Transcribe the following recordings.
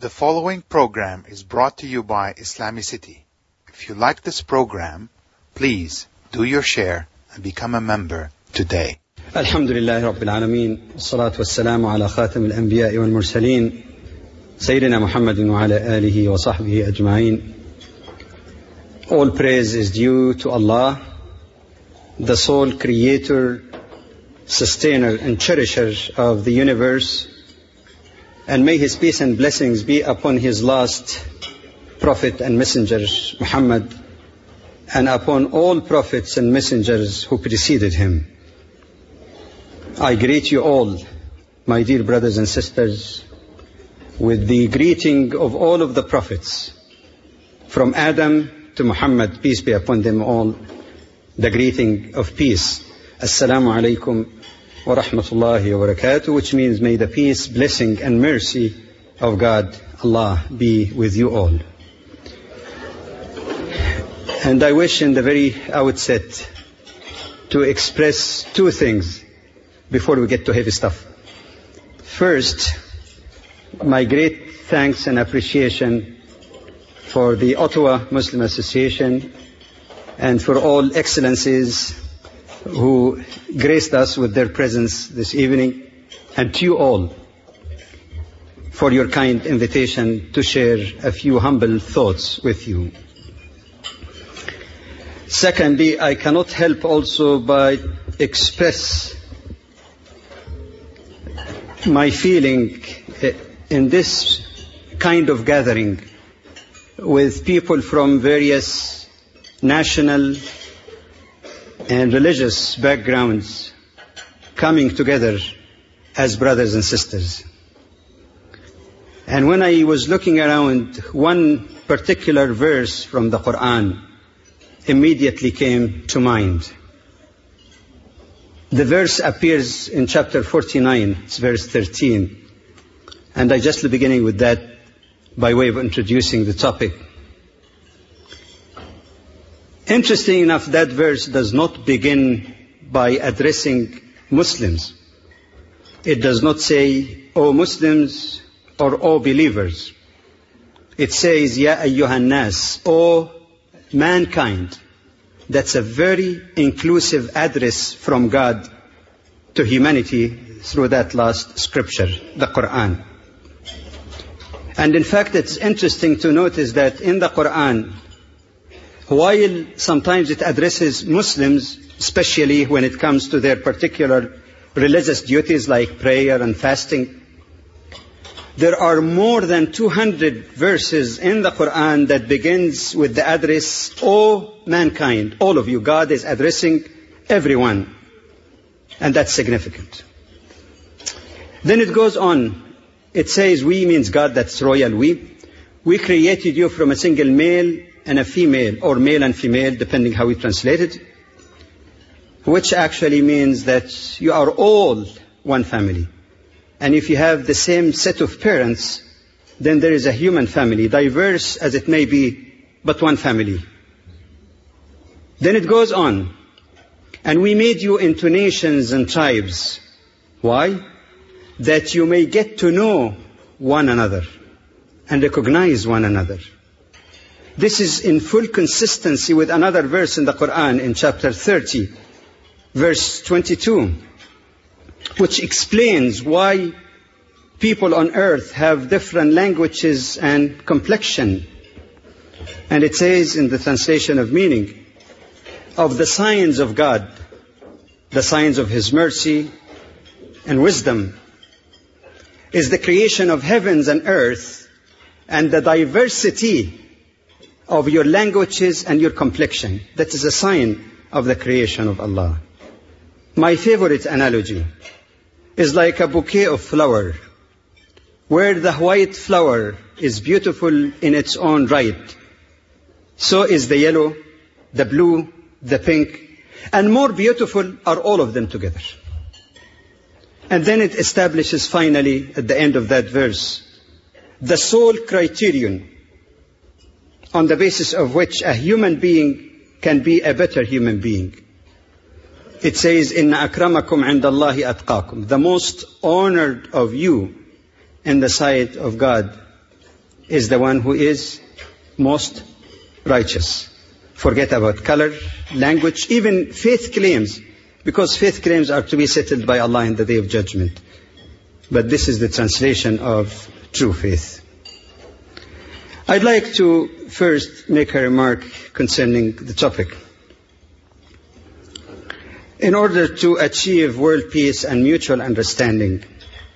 The following program is brought to you by Islamicity. If you like this program, please do your share and become a member today. Alhamdulillah Rabbil Alameen. Salatu wassalamu ala khatam al-anbiya wal mursaleen. Sayyidina Muhammadin wa ala alihi wa sahbihi ajma'in. All praise is due to Allah, the sole creator, sustainer and cherisher of the universe. And may His peace and blessings be upon His last prophet and messenger, Muhammad, and upon all prophets and messengers who preceded him. I greet you all, my dear brothers and sisters, with the greeting of all of the prophets, from Adam to Muhammad, peace be upon them all, the greeting of peace. Assalamu alaikum wa rahmatullahi wa barakatuh, which means may the peace, blessing and mercy of God, Allah, be with you all. And I wish in the very outset to express two things before we get to heavy stuff. First, my great thanks and appreciation for the Ottawa Muslim Association and for all excellencies who graced us with their presence this evening, and to you all for your kind invitation to share a few humble thoughts with you. Secondly, I cannot help also but express my feeling in this kind of gathering with people from various national and religious backgrounds coming together as brothers and sisters. And when I was looking around, one particular verse from the Quran immediately came to mind. The verse appears in chapter 49, it's verse 13. And I just beginning with that by way of introducing the topic. Interesting enough, that verse does not begin by addressing Muslims. It does not say, "O Muslims," or "O believers." It says, "Ya ayyuhan nas," "O mankind." That's a very inclusive address from God to humanity through that last scripture, the Quran. And in fact, it's interesting to notice that in the Quran, while sometimes it addresses Muslims, especially when it comes to their particular religious duties like prayer and fasting, there are more than 200 verses in the Quran that begins with the address, "O mankind," all of you. God is addressing everyone. And that's significant. Then it goes on. It says, "We" means God, that's royal we. "We created you from a single male and a female," or male and female, depending how we translate it, which actually means that you are all one family. And if you have the same set of parents, then there is a human family, diverse as it may be, but one family. Then it goes on, "And we made you into nations and tribes." Why? "That you may get to know one another and recognize one another." This is in full consistency with another verse in the Quran in chapter 30, verse 22, which explains why people on earth have different languages and complexion. And it says in the translation of meaning, "Of the signs of God, the signs of His mercy and wisdom, is the creation of heavens and earth and the diversity of your languages and your complexion." That is a sign of the creation of Allah. My favorite analogy is like a bouquet of flower, where the white flower is beautiful in its own right. So is the yellow, the blue, the pink, and more beautiful are all of them together. And then it establishes finally, at the end of that verse, the sole criterion on the basis of which a human being can be a better human being. It says, "Inna akramakum indallahi atqakum." The most honored of you in the sight of God is the one who is most righteous. Forget about color, language, even faith claims, because faith claims are to be settled by Allah in the Day of Judgment. But this is the translation of true faith. I'd like to first make a remark concerning the topic. In order to achieve world peace and mutual understanding,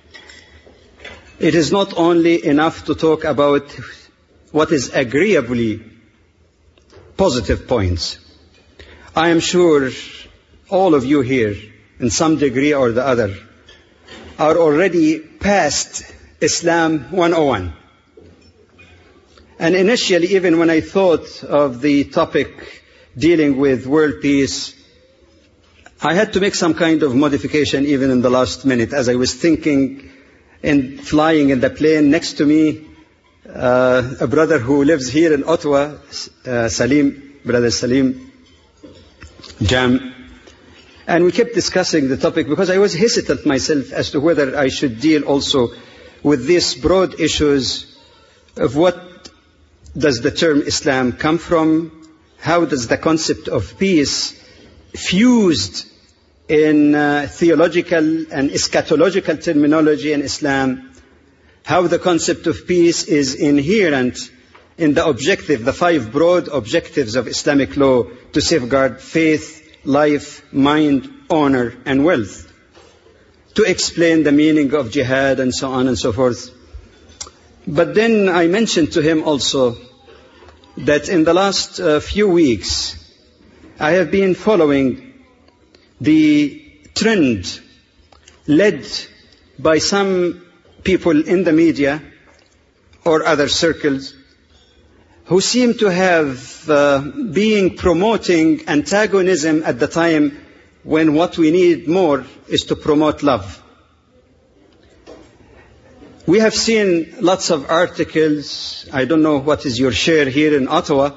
it is not only enough to talk about what is agreeably positive points. I am sure all of you here, in some degree or the other, are already past Islam 101. And initially, even when I thought of the topic dealing with world peace, I had to make some kind of modification even in the last minute as I was thinking and flying in the plane next to me, a brother who lives here in Ottawa, Brother Salim Jam. And we kept discussing the topic because I was hesitant myself as to whether I should deal also with these broad issues of what does the term Islam come from, how does the concept of peace fused in theological and eschatological terminology in Islam, how the concept of peace is inherent in the objective, the 5 broad objectives of Islamic law to safeguard faith, life, mind, honor, and wealth, to explain the meaning of jihad and so on and so forth. But then I mentioned to him also that in the last few weeks, I have been following the trend led by some people in the media or other circles who seem to have been promoting antagonism at the time when what we need more is to promote love. We have seen lots of articles, I don't know what is your share here in Ottawa,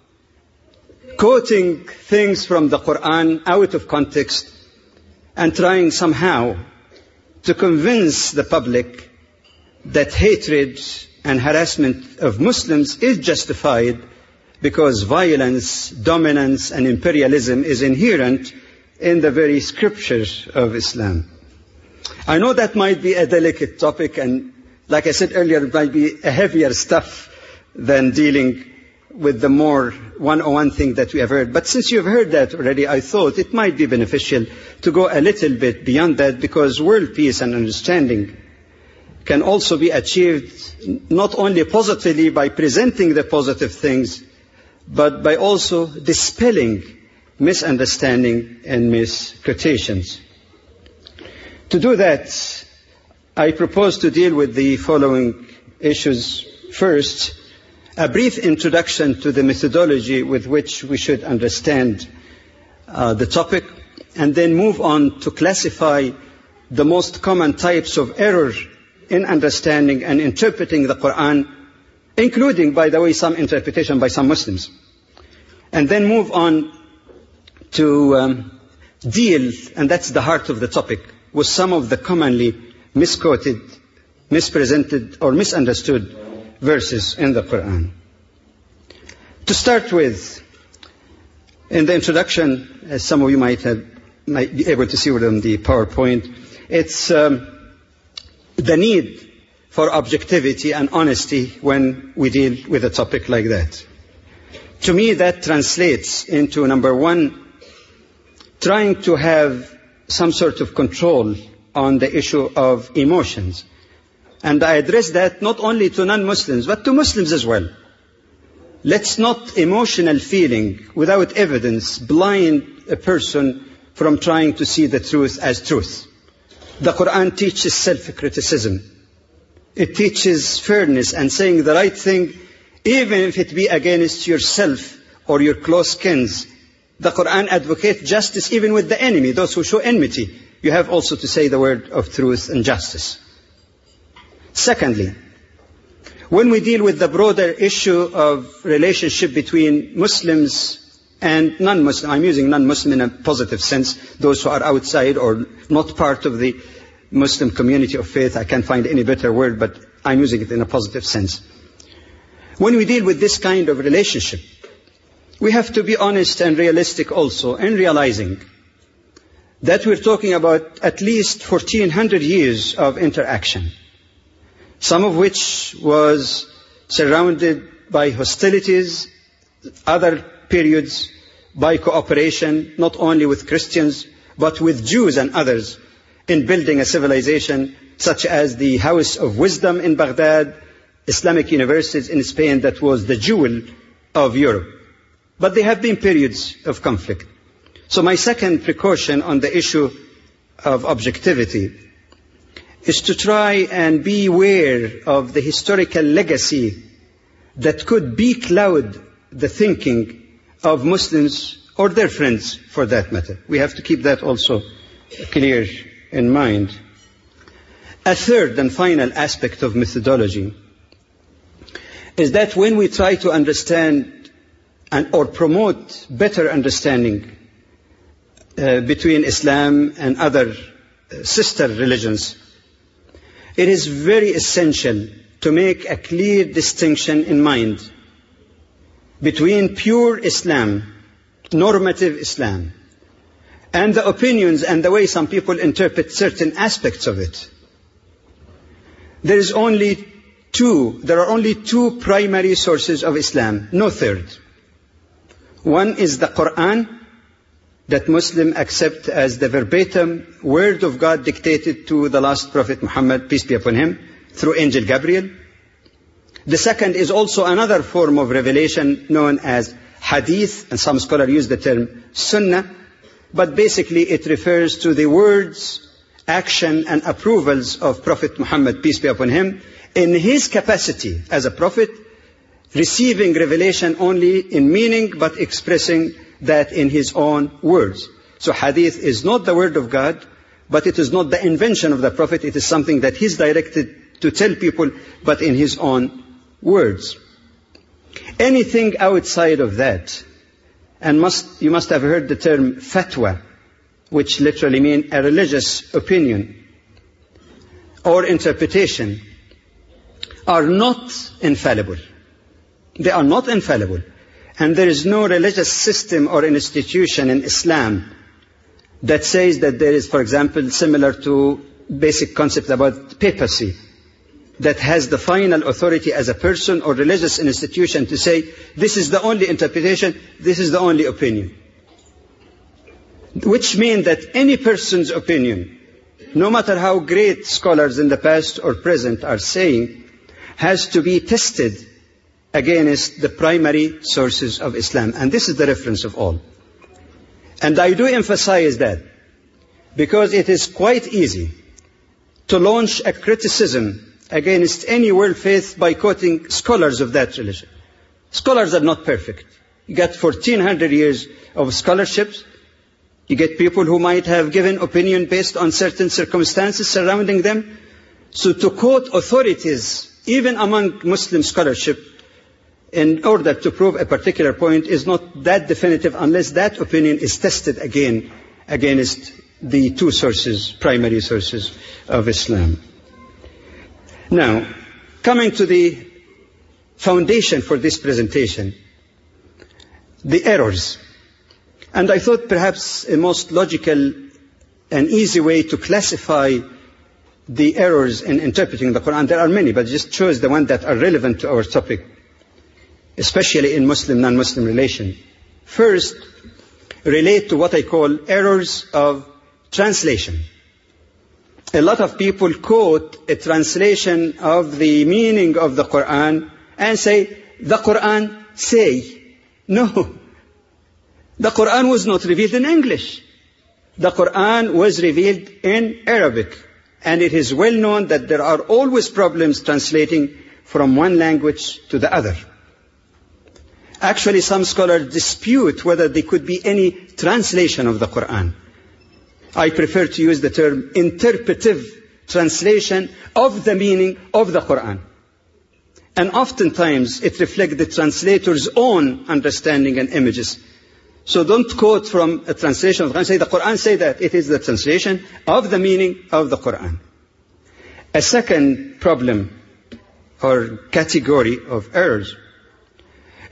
quoting things from the Quran out of context and trying somehow to convince the public that hatred and harassment of Muslims is justified because violence, dominance, and imperialism is inherent in the very scriptures of Islam. I know that might be a delicate topic, and like I said earlier, it might be a heavier stuff than dealing with the more 101 thing that we have heard. But since you've heard that already, I thought it might be beneficial to go a little bit beyond that, because world peace and understanding can also be achieved not only positively by presenting the positive things, but by also dispelling misunderstanding and misquotations. To do that, I propose to deal with the following issues. First, a brief introduction to the methodology with which we should understand the topic, and then move on to classify the most common types of error in understanding and interpreting the Quran, including, by the way, some interpretation by some Muslims. And then move on to deal, and that's the heart of the topic, with some of the commonly misquoted, mispresented, or misunderstood verses in the Quran. To start with, in the introduction, as some of you might be able to see on the PowerPoint, it's the need for objectivity and honesty when we deal with a topic like that. To me, that translates into, number one, trying to have some sort of control on the issue of emotions. And I address that not only to non-Muslims, but to Muslims as well. Let's not emotional feeling without evidence blind a person from trying to see the truth as truth. The Quran teaches self-criticism. It teaches fairness and saying the right thing, even if it be against yourself or your close kins. The Quran advocates justice even with the enemy, those who show enmity. You have also to say the word of truth and justice. Secondly, when we deal with the broader issue of relationship between Muslims and non-Muslim, I'm using non-Muslim in a positive sense, those who are outside or not part of the Muslim community of faith, I can't find any better word, but I'm using it in a positive sense. When we deal with this kind of relationship, we have to be honest and realistic also in realizing that we're talking about at least 1400 years of interaction, some of which was surrounded by hostilities, other periods by cooperation, not only with Christians, but with Jews and others in building a civilization such as the House of Wisdom in Baghdad, Islamic universities in Spain, that was the jewel of Europe. But there have been periods of conflict. So my second precaution on the issue of objectivity is to try and be aware of the historical legacy that could becloud the thinking of Muslims or their friends for that matter. We have to keep that also clear in mind. A third and final aspect of methodology is that when we try to understand or promote better understanding between Islam and other sister religions, it is very essential to make a clear distinction in mind between pure Islam, normative Islam, and the opinions and the way some people interpret certain aspects of it. There are only two primary sources of Islam, no third. One is the Quran, that Muslims accept as the verbatim word of God dictated to the last Prophet Muhammad, peace be upon him, through Angel Gabriel. The second is also another form of revelation known as Hadith, and some scholars use the term Sunnah, but basically it refers to the words, action and approvals of Prophet Muhammad, peace be upon him, in his capacity as a prophet, receiving revelation only in meaning but expressing that in his own words. So Hadith is not the word of God, but it is not the invention of the Prophet. It is something that he's directed to tell people, but in his own words. Anything outside of that, and you must have heard the term fatwa, which literally means a religious opinion or interpretation, are not infallible. They are not infallible. And there is no religious system or institution in Islam that says that there is, for example, similar to basic concept about papacy, that has the final authority as a person or religious institution to say, this is the only interpretation, this is the only opinion. Which means that any person's opinion, no matter how great scholars in the past or present are saying, has to be tested against the primary sources of Islam. And this is the reference of all. And I do emphasize that because it is quite easy to launch a criticism against any world faith by quoting scholars of that religion. Scholars are not perfect. You get 1400 years of scholarships. You get people who might have given opinion based on certain circumstances surrounding them. So to quote authorities, even among Muslim scholarship, in order to prove a particular point is not that definitive unless that opinion is tested again against the two sources, primary sources of Islam. Now, coming to the foundation for this presentation, the errors. And I thought perhaps a most logical and easy way to classify the errors in interpreting the Quran, there are many, but just chose the ones that are relevant to our topic, especially in Muslim, non-Muslim relation. First, relate to what I call errors of translation. A lot of people quote a translation of the meaning of the Quran and say, the Quran say. No. The Quran was not revealed in English. The Quran was revealed in Arabic. And it is well known that there are always problems translating from one language to the other. Actually, some scholars dispute whether there could be any translation of the Quran. I prefer to use the term interpretive translation of the meaning of the Quran. And oftentimes it reflects the translator's own understanding and images. So don't quote from a translation of the Quran. Say the Quran say that. It is the translation of the meaning of the Quran. A second problem or category of errors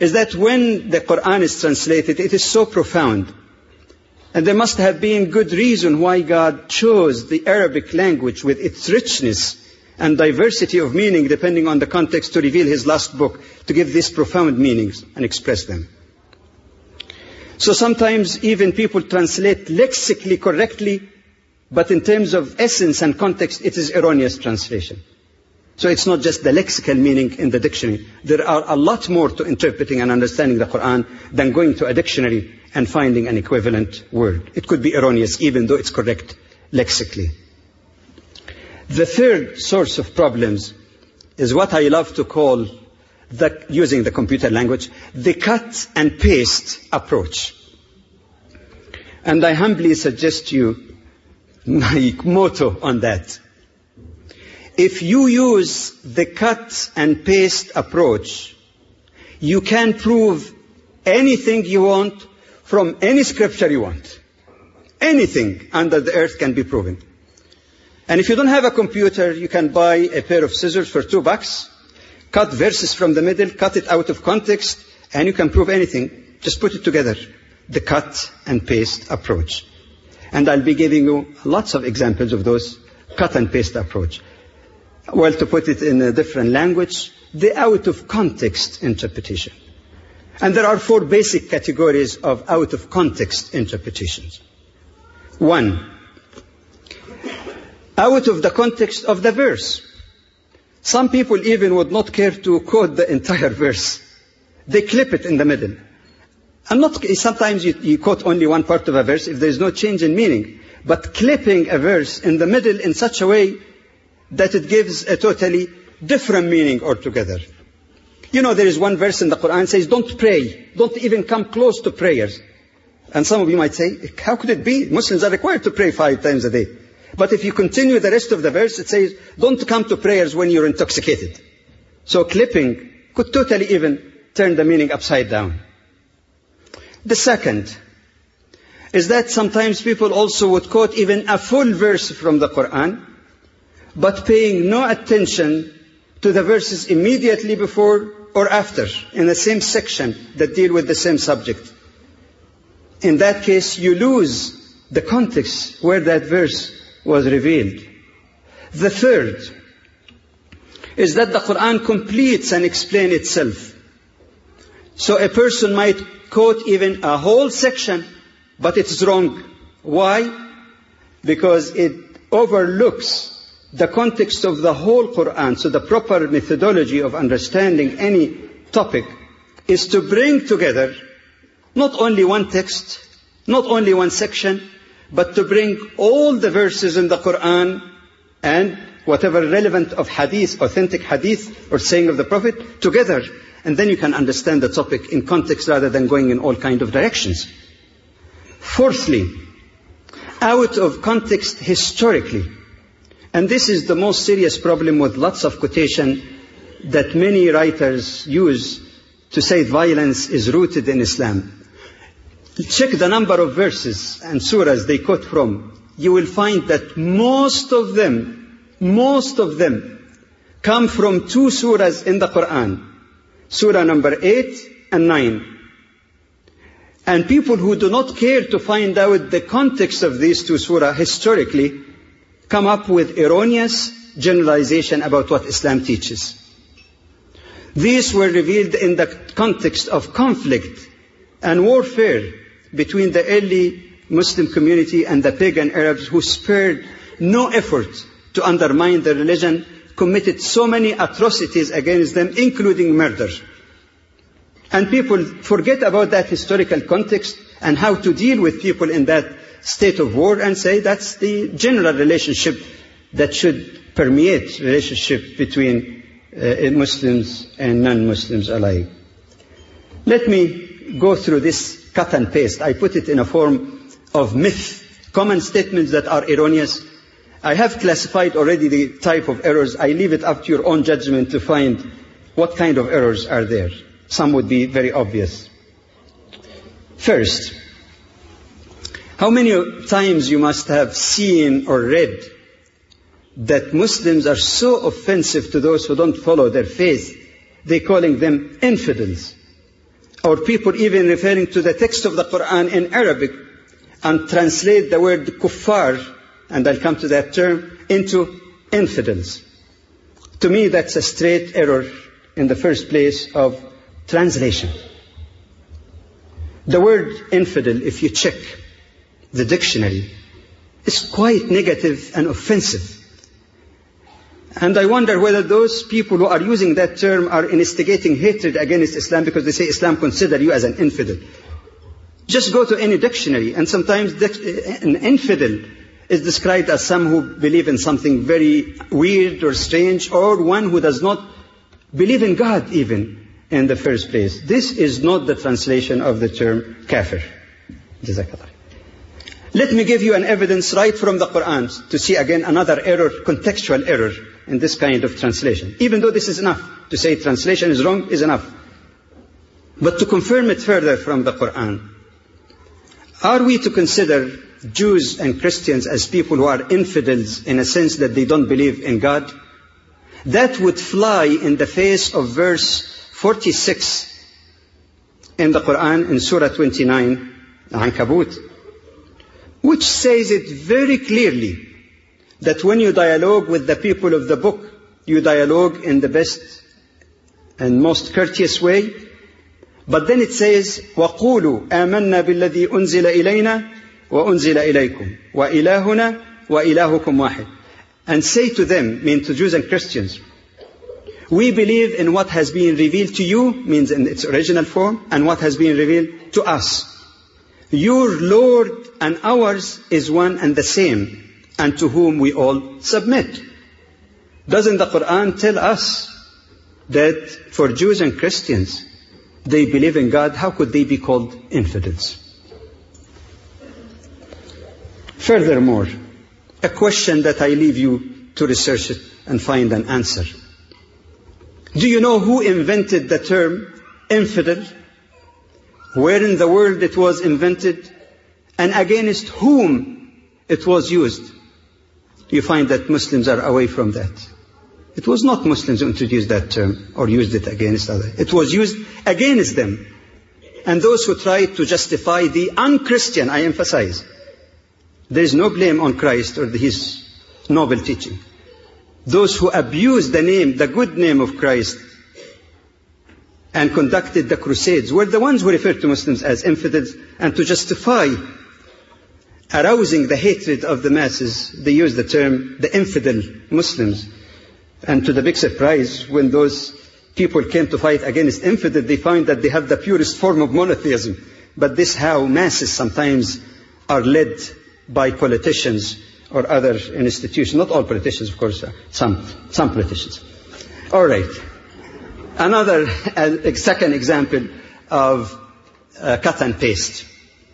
is that when the Quran is translated, it is so profound. And there must have been good reason why God chose the Arabic language with its richness and diversity of meaning depending on the context to reveal His last book, to give these profound meanings and express them. So sometimes even people translate lexically correctly, but in terms of essence and context, it is erroneous translation. So it's not just the lexical meaning in the dictionary. There are a lot more to interpreting and understanding the Quran than going to a dictionary and finding an equivalent word. It could be erroneous even though it's correct lexically. The third source of problems is what I love to call, using the computer language, the cut and paste approach. And I humbly suggest to you my motto on that. If you use the cut and paste approach, you can prove anything you want from any scripture you want. Anything under the earth can be proven. And if you don't have a computer, you can buy a pair of scissors for $2, cut verses from the middle, cut it out of context, and you can prove anything. Just put it together. The cut and paste approach. And I'll be giving you lots of examples of those cut and paste approach. Well, to put it in a different language, the out of context interpretation. And there are 4 basic categories of out of context interpretations. 1, out of the context of the verse. Some people even would not care to quote the entire verse. They clip it in the middle. Sometimes you quote only one part of a verse if there is no change in meaning. But clipping a verse in the middle in such a way that it gives a totally different meaning altogether. You know, there is one verse in the Quran says, don't pray. Don't even come close to prayers. And some of you might say, how could it be? Muslims are required to pray 5 times a day. But if you continue the rest of the verse, it says, don't come to prayers when you're intoxicated. So clipping could totally even turn the meaning upside down. The second is that sometimes people also would quote even a full verse from the Quran, but paying no attention to the verses immediately before or after in the same section that deal with the same subject. In that case, you lose the context where that verse was revealed. The third is that the Quran completes and explains itself. So a person might quote even a whole section, but it's wrong. Why? Because it overlooks the context of the whole Quran. So the proper methodology of understanding any topic is to bring together not only one text, not only one section, but to bring all the verses in the Quran and whatever relevant of hadith, authentic hadith or saying of the Prophet together. And then you can understand the topic in context rather than going in all kinds of directions. Fourthly, out of context historically. And this is the most serious problem with lots of quotation that many writers use to say violence is rooted in Islam. Check the number of verses and surahs they quote from. You will find that most of them come from 2 surahs in the Quran. Surah number 8 and 9. And people who do not care to find out the context of these 2 surahs historically come up with erroneous generalization about what Islam teaches. These were revealed in the context of conflict and warfare between the early Muslim community and the pagan Arabs who spared no effort to undermine the religion, committed so many atrocities against them, including murder. And people forget about that historical context and how to deal with people in that state of war and say that's the general relationship that should permeate relationship between Muslims and non-Muslims alike. Let me go through this cut and paste. I put it in a form of myth, common statements that are erroneous. I have classified already the type of errors. I leave it up to your own judgment to find what kind of errors are there. Some would be very obvious. First, how many times you must have seen or read that Muslims are so offensive to those who don't follow their faith, they're calling them infidels. or people even referring to the text of the Quran in Arabic and translate the word kuffar, and I'll come to that term, into infidels. To me, that's a straight error in the first place of translation. The word infidel, if you check the dictionary, is quite negative and offensive. And I wonder whether those people who are using that term are instigating hatred against Islam because they say Islam considers you as an infidel. Just go to any dictionary, and sometimes an infidel is described as some who believe in something very weird or strange, or one who does not believe in God even in the first place. This is not the translation of the term kafir. Jazakallah. Let me give you an evidence right from the Quran to see again another error, contextual error in this kind of translation. Even though this is enough, to say translation is wrong is enough. But to confirm it further from the Quran, are we to consider Jews and Christians as people who are infidels in a sense that they don't believe in God? That would fly in the face of verse 46 in the Quran in Surah 29, Ankabut, which says it very clearly that when you dialogue with the people of the book, you dialogue in the best and most courteous way. But then it says, وَقُولُوا آمَنَّا بِالَّذِي أُنزِلَ إِلَيْنَا وَأُنزِلَ إِلَيْكُمْ وَإِلَهُنَا وَإِلَهُكُمْ وَاحِدٌ. And say to them, mean to Jews and Christians, we believe in what has been revealed to you, means in its original form, and what has been revealed to us. Your Lord and ours is one and the same, and to whom we all submit. Doesn't the Quran tell us that for Jews and Christians, they believe in God? How could they be called infidels? Furthermore, a question that I leave you to research it and find an answer. Do you know who invented the term infidel? Where in the world it was invented? And against whom it was used? You find that Muslims are away from that. It was not Muslims who introduced that term or used it against others. It was used against them. And those who tried to justify the un-Christian, I emphasize, there is no blame on Christ or his noble teaching. Those who abused the name, the good name of Christ, and conducted the crusades were the ones who referred to Muslims as infidels, and to justify arousing the hatred of the masses, they used the term the infidel Muslims. And to the big surprise, when those people came to fight against infidel, they found that they have the purest form of monotheism. But this how masses sometimes are led by politicians or other institutions. Not all politicians, of course, some politicians. All right. Another second example of cut and paste.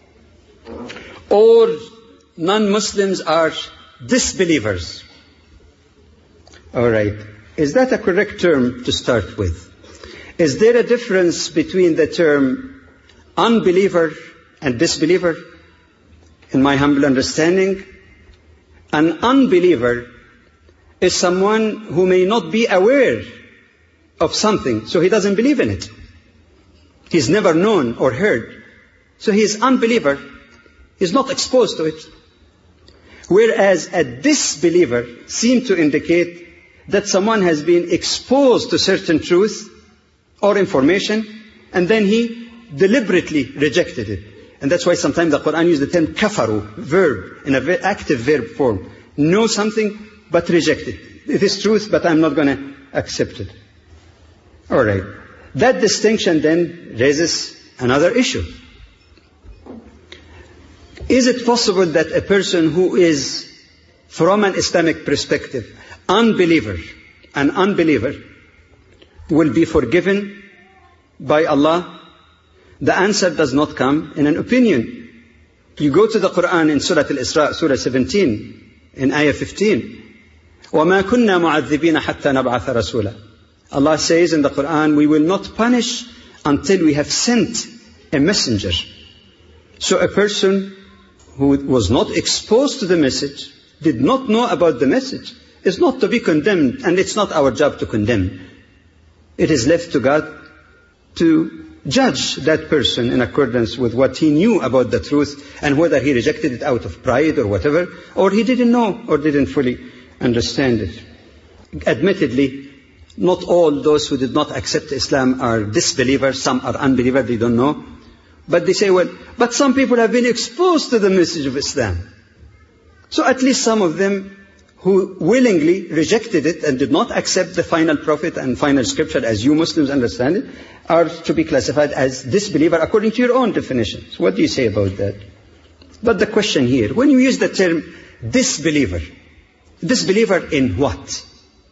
All non-Muslims are disbelievers. All right. Is that a correct term to start with? Is there a difference between the term unbeliever and disbeliever? In my humble understanding, an unbeliever is someone who may not be aware of something, so he doesn't believe in it. He's never known or heard. So he is unbeliever. He's not exposed to it. Whereas a disbeliever seems to indicate that someone has been exposed to certain truth or information, and then he deliberately rejected it. And that's why sometimes the Quran uses the term kafaru, verb, in an active verb form. Know something, but reject it. It is truth, but I'm not going to accept it. All right. That distinction then raises another issue. Is it possible that a person who is, from an Islamic perspective, an unbeliever, will be forgiven by Allah? The answer does not come in an opinion. You go to the Quran in Surah Al-Isra, Surah 17, in Ayah 15. وَمَا كُنَّا مُعَذِّبِينَ حَتَّى نَبْعَثَ رَسُولًا. Allah says in the Quran, we will not punish until we have sent a messenger. So a person who was not exposed to the message, did not know about the message, is not to be condemned, and it's not our job to condemn. It is left to God to judge that person in accordance with what he knew about the truth and whether he rejected it out of pride or whatever, or he didn't know or didn't fully understand it. Admittedly, not all those who did not accept Islam are disbelievers. Some are unbelievers, they don't know. But they say, well, but some people have been exposed to the message of Islam. So at least some of them who willingly rejected it and did not accept the final prophet and final scripture as you Muslims understand it, are to be classified as disbeliever according to your own definitions. What do you say about that? But the question here, when you use the term disbeliever, disbeliever in what?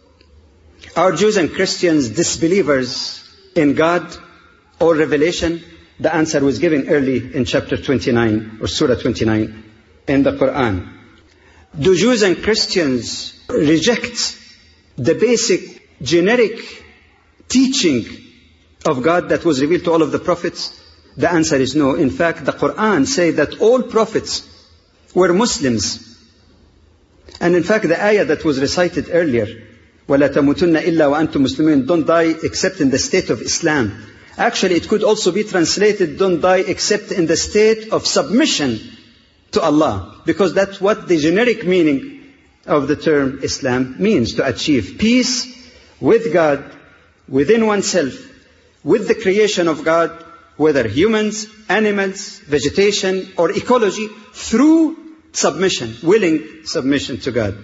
Are Jews and Christians disbelievers in God or revelation? The answer was given early in chapter 29 or Surah 29 in the Quran. Do Jews and Christians reject the basic generic teaching of God that was revealed to all of the prophets? The answer is no. In fact, the Quran says that all prophets were Muslims. And in fact, the ayah that was recited earlier, وَلَا تَمُوتُنَّ إِلَّا وَأَنْتُمْ مُسْلِمُونَ, don't die except in the state of Islam. Actually, it could also be translated, don't die except in the state of submission to Allah. Because that's what the generic meaning of the term Islam means, to achieve peace with God, within oneself, with the creation of God, whether humans, animals, vegetation, or ecology, through submission, willing submission to God.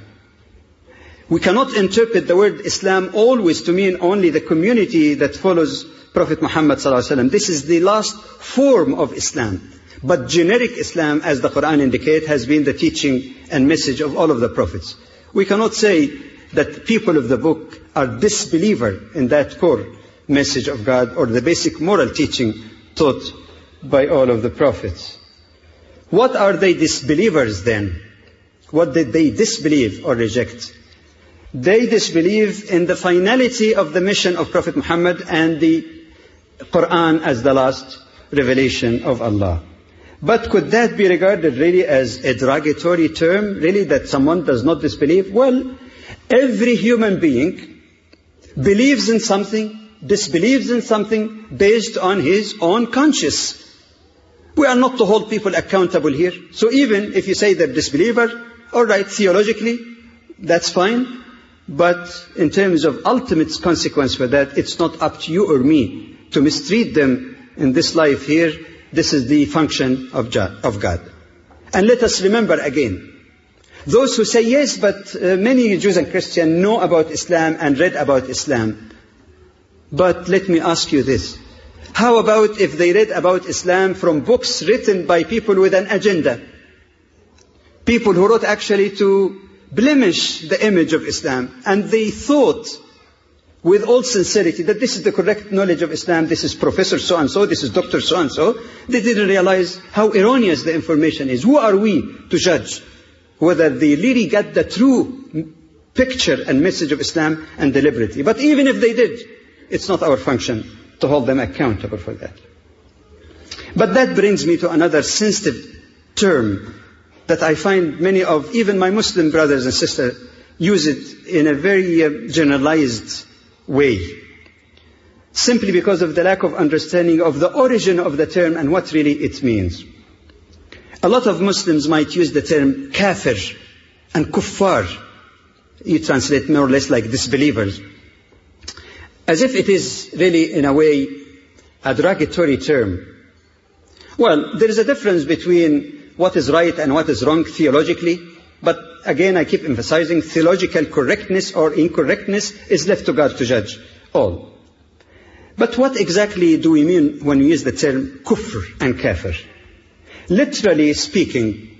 We cannot interpret the word Islam always to mean only the community that follows Prophet Muhammad ﷺ. This is the last form of Islam. But generic Islam, as the Quran indicates, has been the teaching and message of all of the prophets. We cannot say that people of the book are disbeliever in that core message of God or the basic moral teaching taught by all of the prophets. What are they disbelievers then? What did they disbelieve or reject? They disbelieve in the finality of the mission of Prophet Muhammad and the Quran as the last revelation of Allah. But could that be regarded really as a derogatory term, really, that someone does not disbelieve? Well, every human being believes in something, disbelieves in something based on his own conscience. We are not to hold people accountable here. So even if you say they're disbeliever, all right, theologically, that's fine. But in terms of ultimate consequence for that, it's not up to you or me to mistreat them in this life here. This is the function of God. And let us remember again, those who say, yes, but many Jews and Christians know about Islam and read about Islam. But let me ask you this. How about if they read about Islam from books written by people with an agenda? People who wrote actually to blemish the image of Islam. And they thought with all sincerity that this is the correct knowledge of Islam, this is Professor so-and-so, this is Dr. so-and-so. They didn't realize how erroneous the information is. Who are we to judge whether they really got the true picture and message of Islam and deliberately? But even if they did, it's not our function to hold them accountable for that. But that brings me to another sensitive term that I find many of even my Muslim brothers and sisters use it in a very generalized way, simply because of the lack of understanding of the origin of the term and what really it means. A lot of Muslims might use the term kafir and kuffar. You translate more or less like disbelievers, as if it is really in a way a derogatory term. Well, there is a difference between what is right and what is wrong theologically. But again, I keep emphasizing theological correctness or incorrectness is left to God to judge all. But what exactly do we mean when we use the term kufr and kafir? Literally speaking,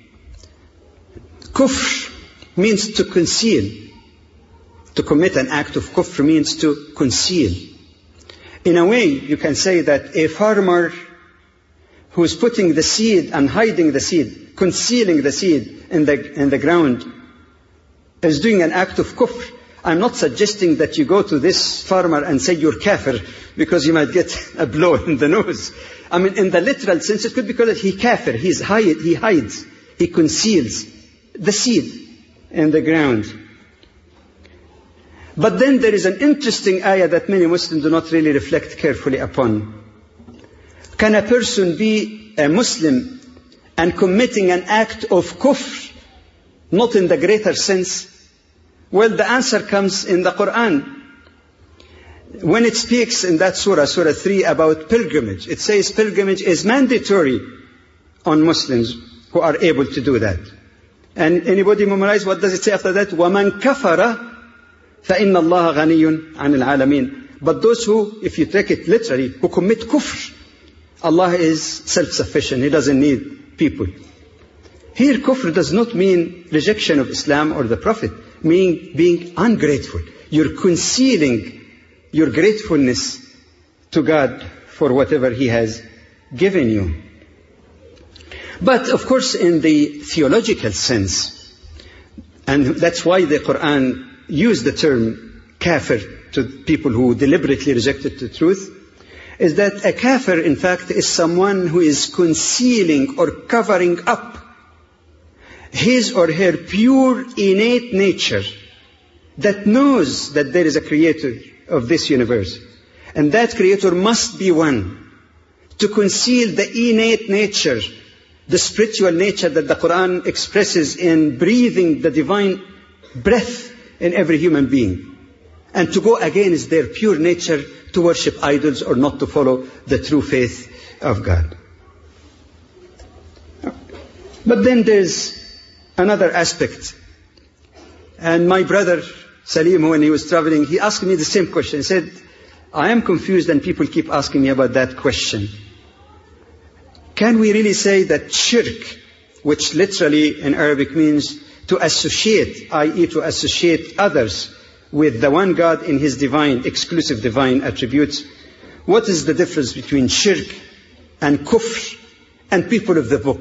kufr means to conceal. To commit an act of kufr means to conceal. In a way, you can say that a farmer who is putting the seed and hiding the seed, concealing the seed in the ground, is doing an act of kufr. I'm not suggesting that you go to this farmer and say you're kafir because you might get a blow in the nose. I mean, in the literal sense, it could be called he kafir. He hides, he conceals the seed in the ground. But then there is an interesting ayah that many Muslims do not really reflect carefully upon. Can a person be a Muslim and committing an act of kufr, not in the greater sense? Well, the answer comes in the Quran. When it speaks in that surah, Surah 3, about pilgrimage, it says pilgrimage is mandatory on Muslims who are able to do that. And anybody memorize what does it say after that? وَمَنْ كَفَرَ فَإِنَّ اللَّهَ غَنِيٌّ عَنِ الْعَالَمِينَ. But those who, if you take it literally, who commit kufr, Allah is self-sufficient. He doesn't need people. Here, kufr does not mean rejection of Islam or the Prophet, meaning being ungrateful. You're concealing your gratefulness to God for whatever He has given you. But, of course, in the theological sense, and that's why the Quran used the term kafir to people who deliberately rejected the truth, is that a kafir, in fact, is someone who is concealing or covering up his or her pure innate nature that knows that there is a creator of this universe. And that creator must be one. To conceal the innate nature, the spiritual nature that the Quran expresses in breathing the divine breath in every human being. And to go against their pure nature to worship idols or not to follow the true faith of God. But then there's another aspect. And my brother Salim, when he was traveling, he asked me the same question. He said, I am confused and people keep asking me about that question. Can we really say that shirk, which literally in Arabic means to associate, i.e. to associate others with the one God in His divine, exclusive divine attributes, what is the difference between shirk and kufr and people of the book?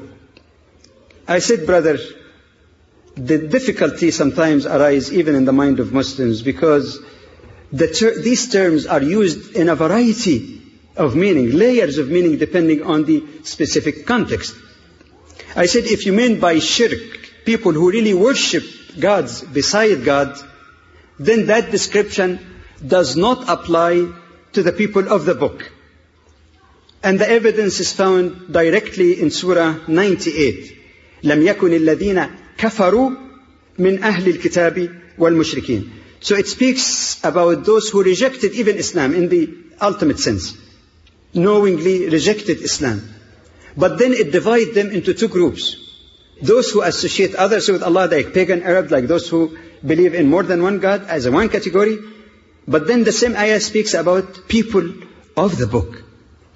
I said, brother, the difficulty sometimes arises even in the mind of Muslims because these terms are used in a variety of meaning, layers of meaning depending on the specific context. I said, if you mean by shirk people who really worship gods beside God, then that description does not apply to the people of the book. And the evidence is found directly in Surah 98. لَمْ يَكُنِ الَّذِينَ كَفَرُوا مِنْ أَهْلِ الْكِتَابِ وَالْمُشْرِكِينَ. So it speaks about those who rejected even Islam in the ultimate sense, knowingly rejected Islam. But then it divides them into two groups. Those who associate others with Allah, like pagan Arabs, like those who believe in more than one God as a one category. But then the same ayah speaks about people of the book.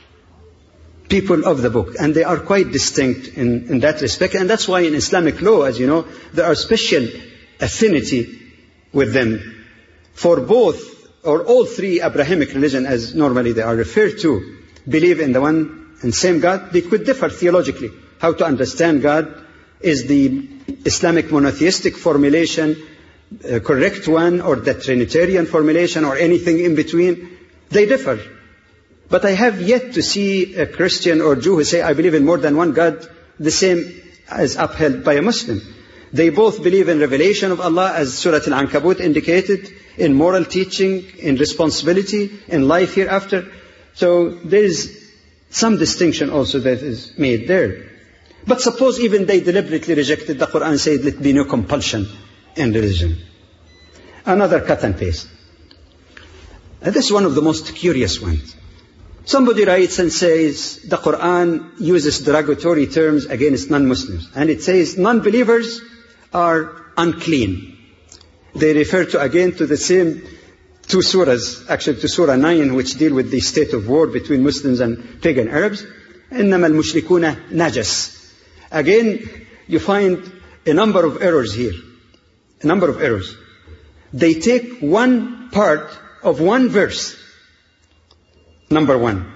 People of the book. And they are quite distinct in that respect. And that's why in Islamic law, as you know, there are special affinity with them. For both or all three Abrahamic religion, as normally they are referred to, believe in the one and same God. They could differ theologically. How to understand God? Is the Islamic monotheistic formulation a correct one, or the Trinitarian formulation, or anything in between? They differ. But I have yet to see a Christian or Jew who say, I believe in more than one God, the same as upheld by a Muslim. They both believe in revelation of Allah, as Surah Al-Ankabut indicated, in moral teaching, in responsibility, in life hereafter. So there is some distinction also that is made there. But suppose even they deliberately rejected, the Quran said, let be no compulsion in religion. Another cut and paste. And this is one of the most curious ones. Somebody writes and says, the Quran uses derogatory terms against non-Muslims. And it says, non-believers are unclean. They refer to, again, to the same two surahs, actually to Surah 9, which deal with the state of war between Muslims and pagan Arabs. إِنَّمَا الْمُشْرِكُونَ نَجَسٌ. Again, you find a number of errors here. A number of errors. They take one part of one verse. Number one.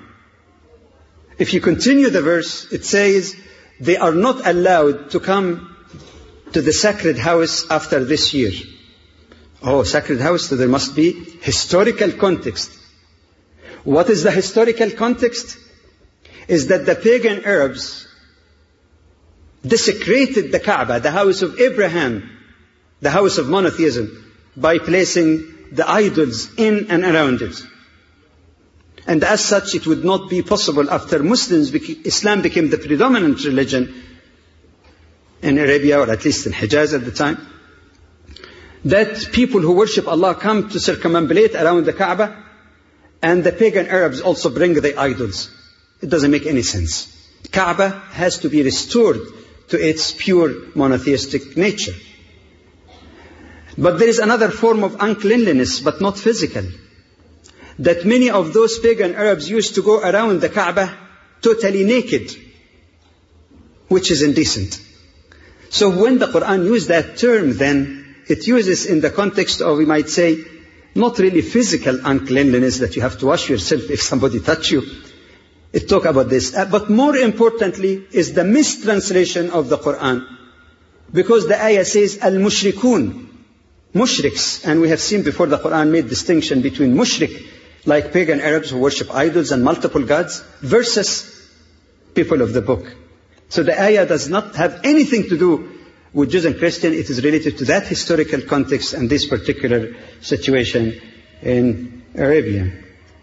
If you continue the verse, it says, they are not allowed to come to the sacred house after this year. Oh, sacred house, so there must be historical context. What is the historical context? Is that the pagan Arabs desecrated the Kaaba, the house of Abraham, the house of monotheism, by placing the idols in and around it. And as such, it would not be possible after Islam became the predominant religion in Arabia, or at least in Hijaz at the time, that people who worship Allah come to circumambulate around the Kaaba, and the pagan Arabs also bring their idols. It doesn't make any sense. Kaaba has to be restored to its pure monotheistic nature. But there is another form of uncleanliness, but not physical, that many of those pagan Arabs used to go around the Kaaba totally naked, which is indecent. So when the Quran used that term, then it uses in the context of, we might say, not really physical uncleanliness that you have to wash yourself if somebody touch you. It talk about this. But more importantly is the mistranslation of the Quran. Because the ayah says, al-mushrikun, mushriks. And we have seen before the Quran made distinction between mushrik, like pagan Arabs who worship idols and multiple gods, versus people of the book. So the ayah does not have anything to do with Jews and Christians. It is related to that historical context and this particular situation in Arabia.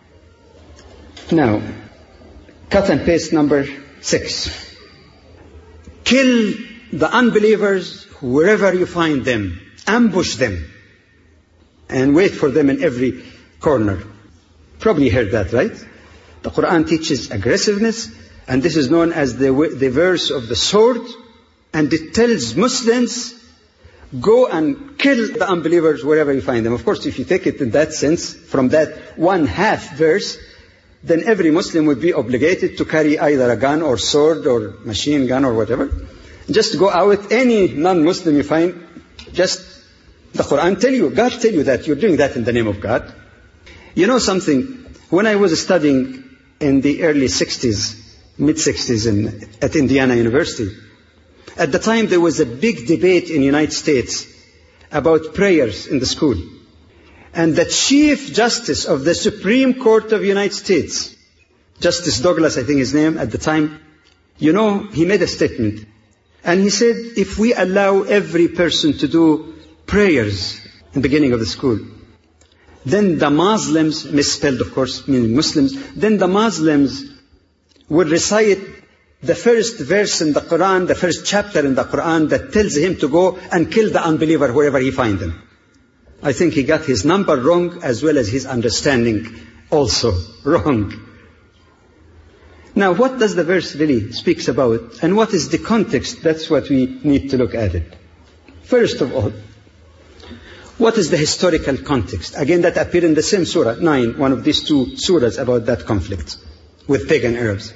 Now, cut and paste number 6. Kill the unbelievers wherever you find them. Ambush them. And wait for them in every corner. Probably heard that, right? The Quran teaches aggressiveness, and this is known as the verse of the sword. And it tells Muslims, go and kill the unbelievers wherever you find them. Of course, if you take it in that sense, from that one half verse, then every Muslim would be obligated to carry either a gun or sword or machine gun or whatever. Just go out, any non-Muslim you find, just the Quran tell you, God tell you that you're doing that in the name of God. You know something, when I was studying in the early 60s, mid-60s at Indiana University, at the time there was a big debate in the United States about prayers in the school. And the Chief Justice of the Supreme Court of the United States, Justice Douglas, I think his name at the time, you know, he made a statement. And he said, if we allow every person to do prayers in the beginning of the school, then the Muslims, misspelled of course, meaning Muslims, then the Muslims would recite the first verse in the Quran, the first chapter in the Quran that tells him to go and kill the unbeliever wherever he finds them. I think he got his number wrong as well as his understanding also wrong. Now, what does the verse really speaks about? And what is the context? That's what we need to look at it. First of all, what is the historical context? Again, that appeared in the same surah, 9, one of these two surahs about that conflict with pagan Arabs.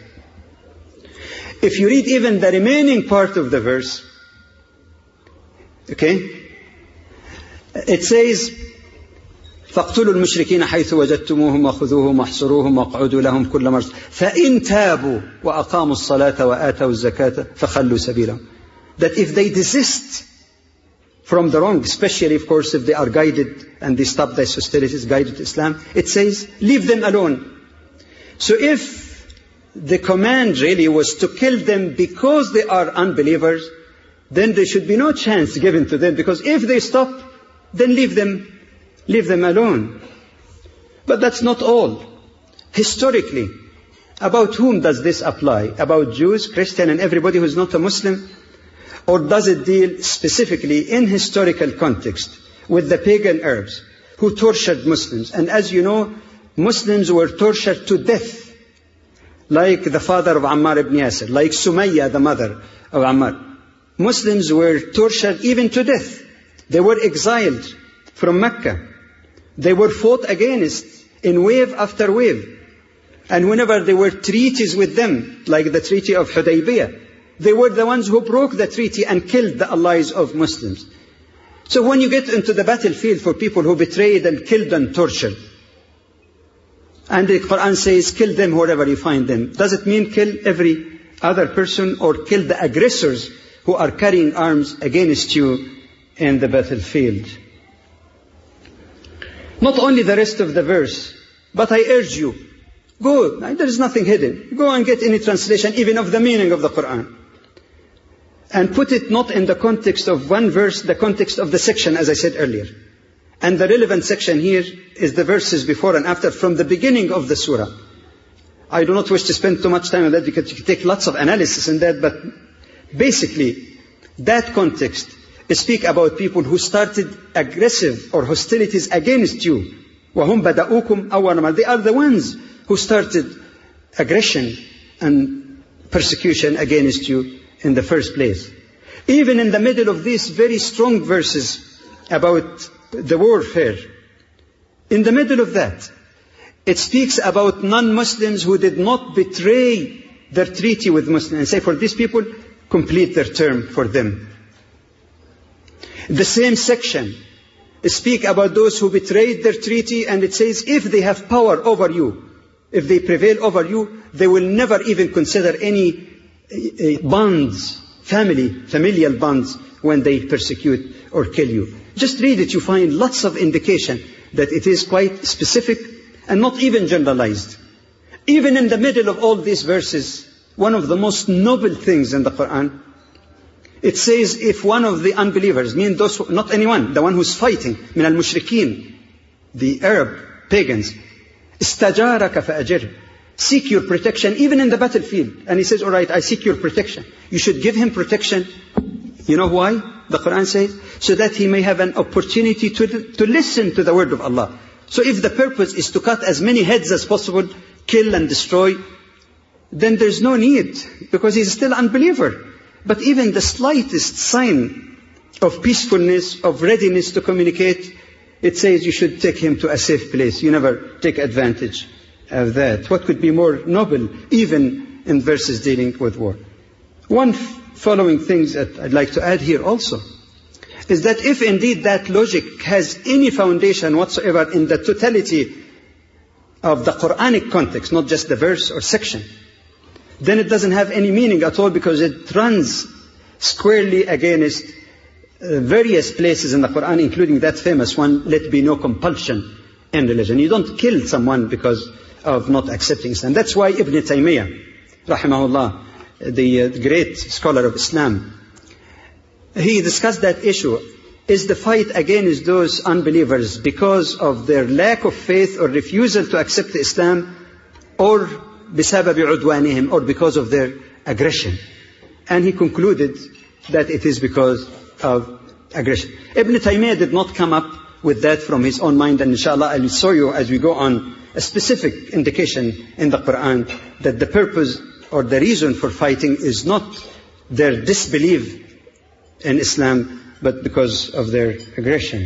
If you read even the remaining part of the verse, okay, it says, فَاقْتُلُوا الْمُشْرِكِينَ حَيْثُ وَجَدْتُمُوهُمْ وَخُذُوهُمْ وَاحْصُرُوهُمْ وَاقْعُدُوا لَهُمْ كُلَّ مَرْصَدٍ فَإِنْ تَابُوا وَأَقَامُوا الصَّلَاةَ وَآتَوُا الزَّكَاةَ فَخَلُّوا سَبِيلَهُمْ. That if they desist from the wrong, especially of course if they are guided and they stop their hostilities, guided to Islam, it says, leave them alone. So if the command really was to kill them because they are unbelievers, then there should be no chance given to them, because if they stop, then leave them alone. But that's not all. Historically, about whom does this apply? About Jews, Christians, and everybody who is not a Muslim? Or does it deal specifically in historical context with the pagan Arabs who tortured Muslims? And as you know, Muslims were tortured to death, like the father of Ammar ibn Yasir, like Sumayya, the mother of Ammar. Muslims were tortured even to death. They were exiled from Mecca. They were fought against in wave after wave. And whenever there were treaties with them, like the Treaty of Hudaybiyah, they were the ones who broke the treaty and killed the allies of Muslims. So when you get into the battlefield for people who betrayed and killed and tortured, and the Quran says, kill them wherever you find them, does it mean kill every other person or kill the aggressors who are carrying arms against you in the battlefield? Not only the rest of the verse, but I urge you, go, there is nothing hidden. Go and get any translation, even of the meaning of the Quran. And put it not in the context of one verse, the context of the section, as I said earlier. And the relevant section here is the verses before and after from the beginning of the surah. I do not wish to spend too much time on that because you can take lots of analysis in that, but basically, that context speak about people who started aggressive or hostilities against you. وَهُمْ بَدَأُوكُمْ أَوَّلَ مَرَّةٍ. They are the ones who started aggression and persecution against you in the first place. Even in the middle of these very strong verses about the warfare, in the middle of that, it speaks about non-Muslims who did not betray their treaty with Muslims and say, for these people, complete their term for them. The same section speak about those who betrayed their treaty, and it says if they have power over you, if they prevail over you, they will never even consider any bonds, familial bonds, when they persecute or kill you. Just read it, you find lots of indication that it is quite specific and not even generalized. Even in the middle of all these verses, one of the most noble things in the Quran, it says if one of the unbelievers, mean those, not anyone, the one who's fighting, min al-mushrikeen, the Arab pagans, istajaraka fa'ajir, seek your protection even in the battlefield. And he says, all right, I seek your protection. You should give him protection. You know why? The Quran says, so that he may have an opportunity to listen to the word of Allah. So if the purpose is to cut as many heads as possible, kill and destroy, then there's no need, because he's still an unbeliever. But even the slightest sign of peacefulness, of readiness to communicate, it says you should take him to a safe place. You never take advantage of that. What could be more noble, even in verses dealing with war? One following things that I'd like to add here also is that if indeed that logic has any foundation whatsoever in the totality of the Quranic context, not just the verse or section, then it doesn't have any meaning at all, because it runs squarely against various places in the Quran, including that famous one, let be no compulsion in religion. You don't kill someone because of not accepting Islam. That's why Ibn Taymiyyah, rahimahullah, the great scholar of Islam, he discussed that issue. Is the fight against those unbelievers because of their lack of faith or refusal to accept Islam, or بسبب عدوانهم, or because of their aggression? And he concluded that it is because of aggression. Ibn Taymiyyah did not come up with that from his own mind, and inshallah I will show you as we go on a specific indication in the Quran that the purpose or the reason for fighting is not their disbelief in Islam, but because of their aggression.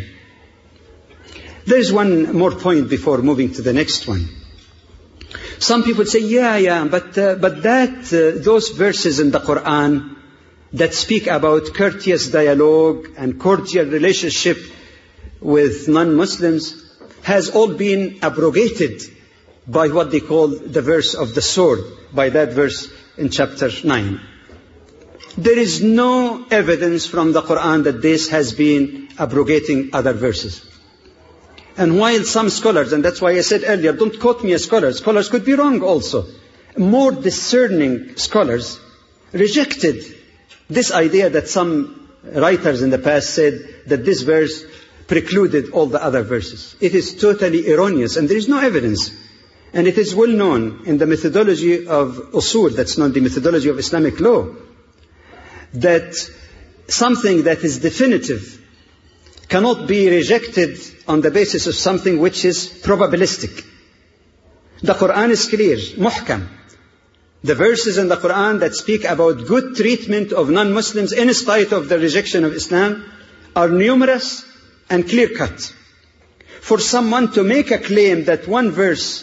There is one more point before moving to the next one. Some people say, but those verses in the Quran that speak about courteous dialogue and cordial relationship with non-Muslims has all been abrogated by what they call the verse of the sword, by that verse in chapter 9. There is no evidence from the Quran that this has been abrogating other verses. And while some scholars, and that's why I said earlier, don't quote me as scholars, scholars could be wrong also, more discerning scholars rejected this idea that some writers in the past said that this verse precluded all the other verses. It is totally erroneous, and there is no evidence. And it is well known in the methodology of usul, that's not the methodology of Islamic law, that something that is definitive cannot be rejected on the basis of something which is probabilistic. The Quran is clear, muhkam. The verses in the Quran that speak about good treatment of non-Muslims in spite of the rejection of Islam are numerous and clear-cut. For someone to make a claim that one verse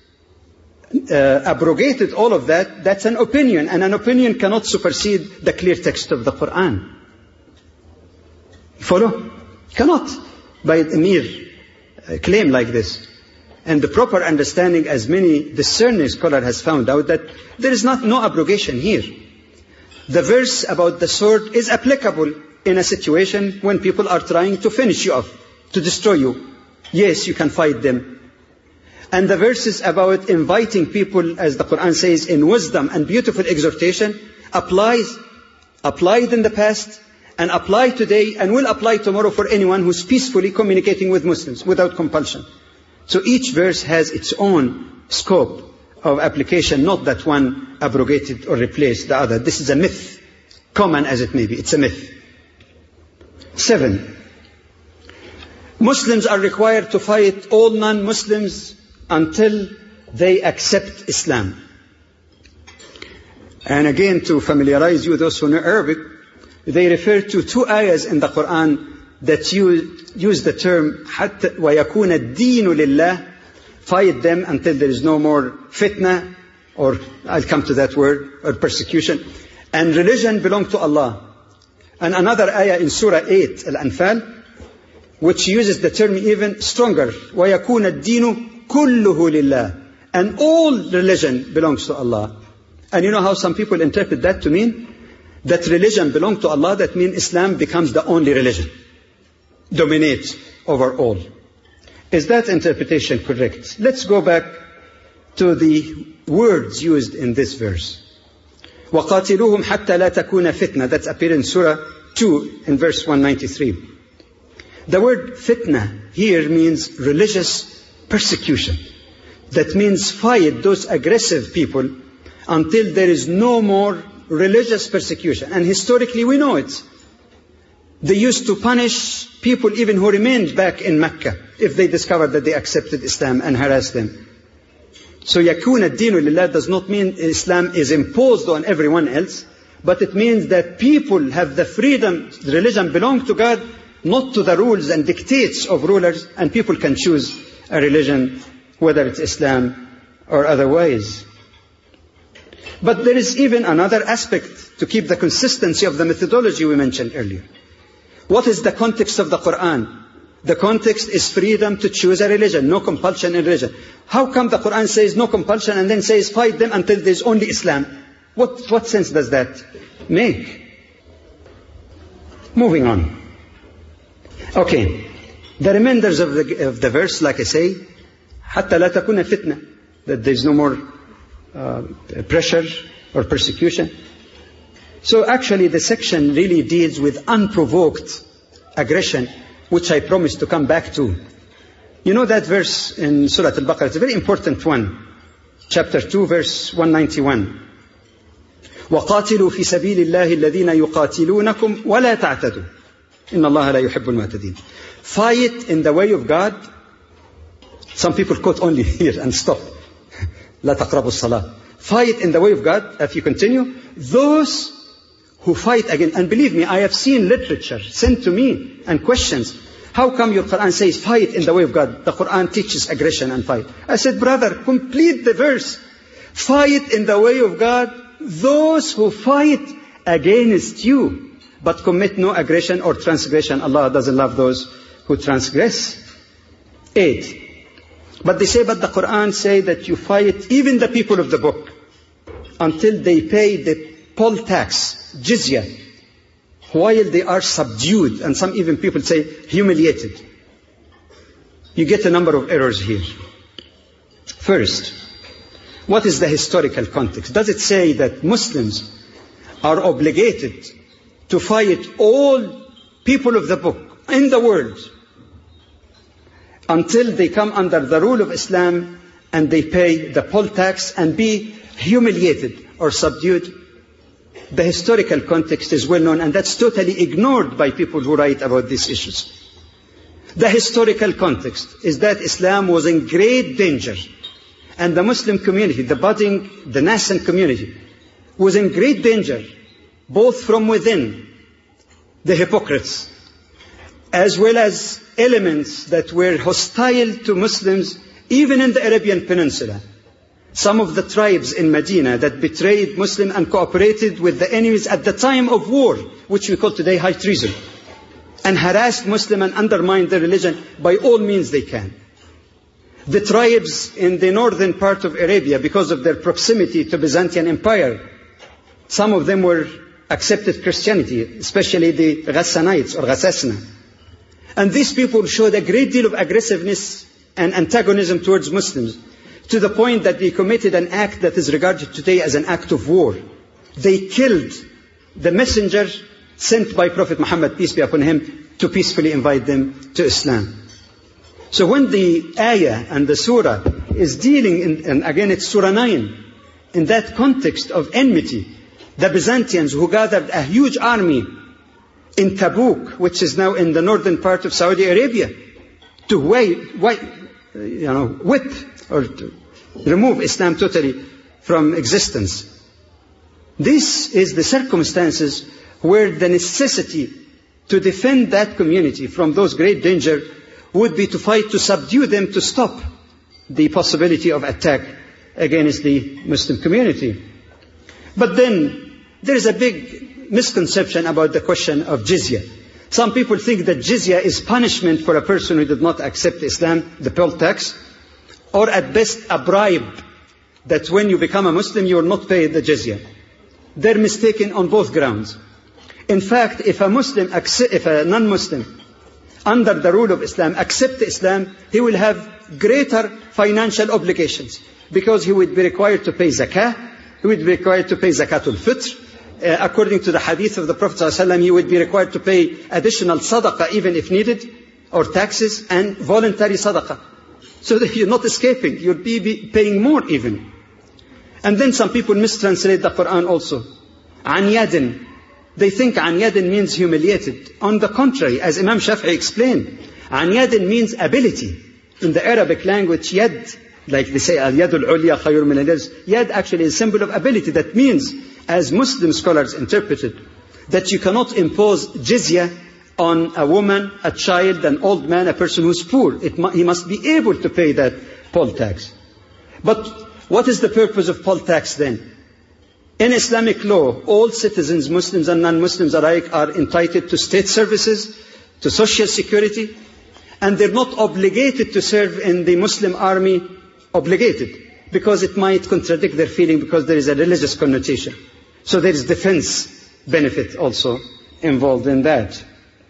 abrogated all of that, that's an opinion, and an opinion cannot supersede the clear text of the Quran. Follow? Cannot, by a mere claim like this. And the proper understanding, as many discerning scholars has found out, that there is no abrogation here. The verse about the sword is applicable in a situation when people are trying to finish you off, to destroy you. Yes, you can fight them. And the verses about inviting people, as the Quran says, in wisdom and beautiful exhortation, applied in the past, and apply today, and will apply tomorrow for anyone who's peacefully communicating with Muslims without compulsion. So each verse has its own scope of application, not that one abrogated or replaced the other. This is a myth, common as it may be. It's a myth. 7. Muslims are required to fight all non-Muslims until they accept Islam. And again, to familiarize you, those who know Arabic, they refer to 2 ayahs in the Quran that use the term حتى ويكون الدين لله, fight them until there is no more fitna, or I'll come to that word, or persecution, and religion belong to Allah. And another ayah in Surah 8, Al-Anfal, which uses the term even stronger, وَيَكُونَ الدِّينُ كُلُّهُ لِلَّهِ, and all religion belongs to Allah. And you know how some people interpret that to mean that religion belongs to Allah, that means Islam becomes the only religion, dominates over all. Is that interpretation correct? Let's go back to the words used in this verse. وَقَاتِلُوهُمْ حَتَّى لَا تَكُونَ فِتْنَةً. That's appeared in Surah 2 in verse 193. The word fitna here means religious persecution. That means fight those aggressive people until there is no more religious persecution. And historically we know it. They used to punish people even who remained back in Mecca if they discovered that they accepted Islam, and harassed them. So يَكُونَ الدِّينُ لِلَّهِ does not mean Islam is imposed on everyone else, but it means that people have the freedom, religion belongs to God, not to the rules and dictates of rulers, and people can choose a religion, whether it's Islam or otherwise. But there is even another aspect to keep the consistency of the methodology we mentioned earlier. What is the context of the Quran? The context is freedom to choose a religion, no compulsion in religion. How come the Quran says no compulsion and then says fight them until there is only Islam? What sense does that make? Moving on. Okay. The remainders of the verse, like I say, حتى لا تكون فتنة, that there is no more pressure or persecution. So actually the section really deals with unprovoked aggression, which I promised to come back to. You know that verse in Surah Al-Baqarah, it's a very important one. Chapter 2, verse 191. وَقَاتِلُوا فِي سَبِيلِ اللَّهِ الَّذِينَ يُقَاتِلُونَكُمْ وَلَا تَعْتَدُوا إِنَّ اللَّهَ لَا يُحِبُّ الْمُعْتَدِينَ. Fight in the way of God. Some people quote only here and stop. لَا تَقْرَبُوا الصَّلَاةِ. Fight in the way of God. If you continue, those who fight again, and believe me, I have seen literature sent to me and questions. How come your Quran says fight in the way of God? The Quran teaches aggression and fight. I said, brother, complete the verse. Fight in the way of God those who fight against you, but commit no aggression or transgression. Allah doesn't love those who transgress. 8. But they say, but the Quran say that you fight even the people of the book until they pay the poll tax, jizya, while they are subdued, and some even people say humiliated. You get a number of errors here. First, what is the historical context? Does it say that Muslims are obligated to fight all people of the book in the world until they come under the rule of Islam and they pay the poll tax and be humiliated or subdued? The historical context is well known, and that's totally ignored by people who write about these issues. The historical context is that Islam was in great danger, and the Muslim community, the nascent community, was in great danger, both from within the hypocrites, as well as elements that were hostile to Muslims, even in the Arabian Peninsula. Some of the tribes in Medina that betrayed Muslim and cooperated with the enemies at the time of war, which we call today high treason, and harassed Muslim and undermined their religion by all means they can. The tribes in the northern part of Arabia, because of their proximity to Byzantine Empire, some of them were accepted Christianity, especially the Ghassanites or Ghassasna. And these people showed a great deal of aggressiveness and antagonism towards Muslims, to the point that they committed an act that is regarded today as an act of war. They killed the messenger sent by Prophet Muhammad, peace be upon him, to peacefully invite them to Islam. So when the ayah and the surah is dealing, and again it's Surah 9, in that context of enmity. The Byzantines, who gathered a huge army in Tabuk, which is now in the northern part of Saudi Arabia, to whip or to remove Islam totally from existence. This is the circumstances where the necessity to defend that community from those great danger would be to fight to subdue them, to stop the possibility of attack against the Muslim community. But then there is a big misconception about the question of jizya. Some people think that jizya is punishment for a person who did not accept Islam, the poll tax, or at best a bribe, that when you become a Muslim you will not pay the jizya. They're mistaken on both grounds. In fact, if a non-Muslim under the rule of Islam accepts Islam, he will have greater financial obligations, because he would be required to pay zakah, he would be required to pay zakatul fitr. According to the hadith of the Prophet ﷺ, he would be required to pay additional sadaqah even if needed, or taxes, and voluntary sadaqah. So that you're not escaping, you'll be paying more even. And then some people mistranslate the Quran also. An yadin. They think an yadin means humiliated. On the contrary, as Imam Shafi'i explained, an yadin means ability. In the Arabic language, yad, like they say, al-yadul ulya khayur min al-yad, yad actually is a symbol of ability. That means, as Muslim scholars interpreted, that you cannot impose jizya on a woman, a child, an old man, a person who's poor. He must be able to pay that poll tax. But what is the purpose of poll tax then? In Islamic law, all citizens, Muslims and non-Muslims alike, are entitled to state services, to social security, and they're not obligated to serve in the Muslim army, obligated, because it might contradict their feeling, because there is a religious connotation. So there is defense benefit also involved in that.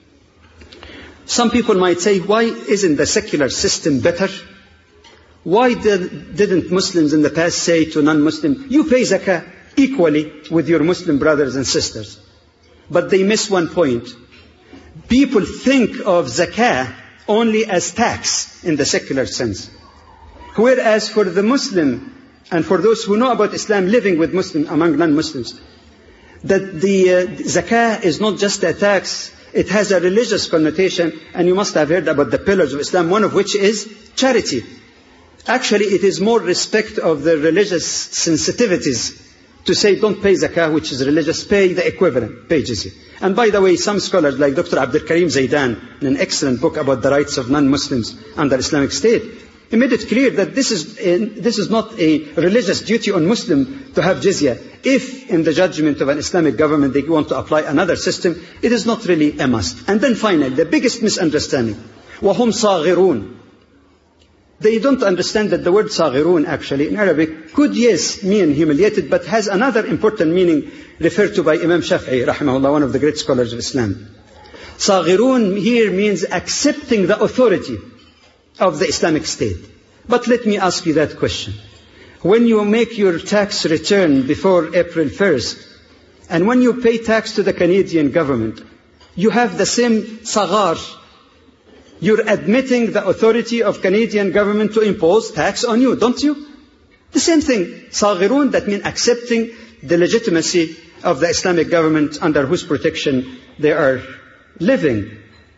Some people might say, why isn't the secular system better? Why didn't Muslims in the past say to non-Muslims, you pay zakah equally with your Muslim brothers and sisters? But they miss one point. People think of zakah only as tax in the secular sense. Whereas for the Muslim, and for those who know about Islam living with Muslims among non-Muslims, that the zakah is not just a tax, it has a religious connotation, and you must have heard about the pillars of Islam, one of which is charity. Actually, it is more respect of the religious sensitivities to say don't pay zakah, which is religious, pay the equivalent, pay jizya. And by the way, some scholars like Dr. Abdul Karim Zaidan, in an excellent book about the rights of non-Muslims under Islamic State, he made it clear that this is not a religious duty on Muslim to have jizya. If in the judgment of an Islamic government they want to apply another system, it is not really a must. And then finally, the biggest misunderstanding, وَهُمْ صَاغِرُونَ. They don't understand that the word صَاغِرُونَ actually in Arabic could, yes, mean humiliated, but has another important meaning referred to by Imam Shafi'i, rahimahullah, one of the great scholars of Islam. صَاغِرُونَ here means accepting the authority of the Islamic State. But let me ask you that question. When you make your tax return before April 1st, and when you pay tax to the Canadian government, you have the same saghar. You're admitting the authority of Canadian government to impose tax on you, don't you? The same thing. Saghirun, that means accepting the legitimacy of the Islamic government under whose protection they are living.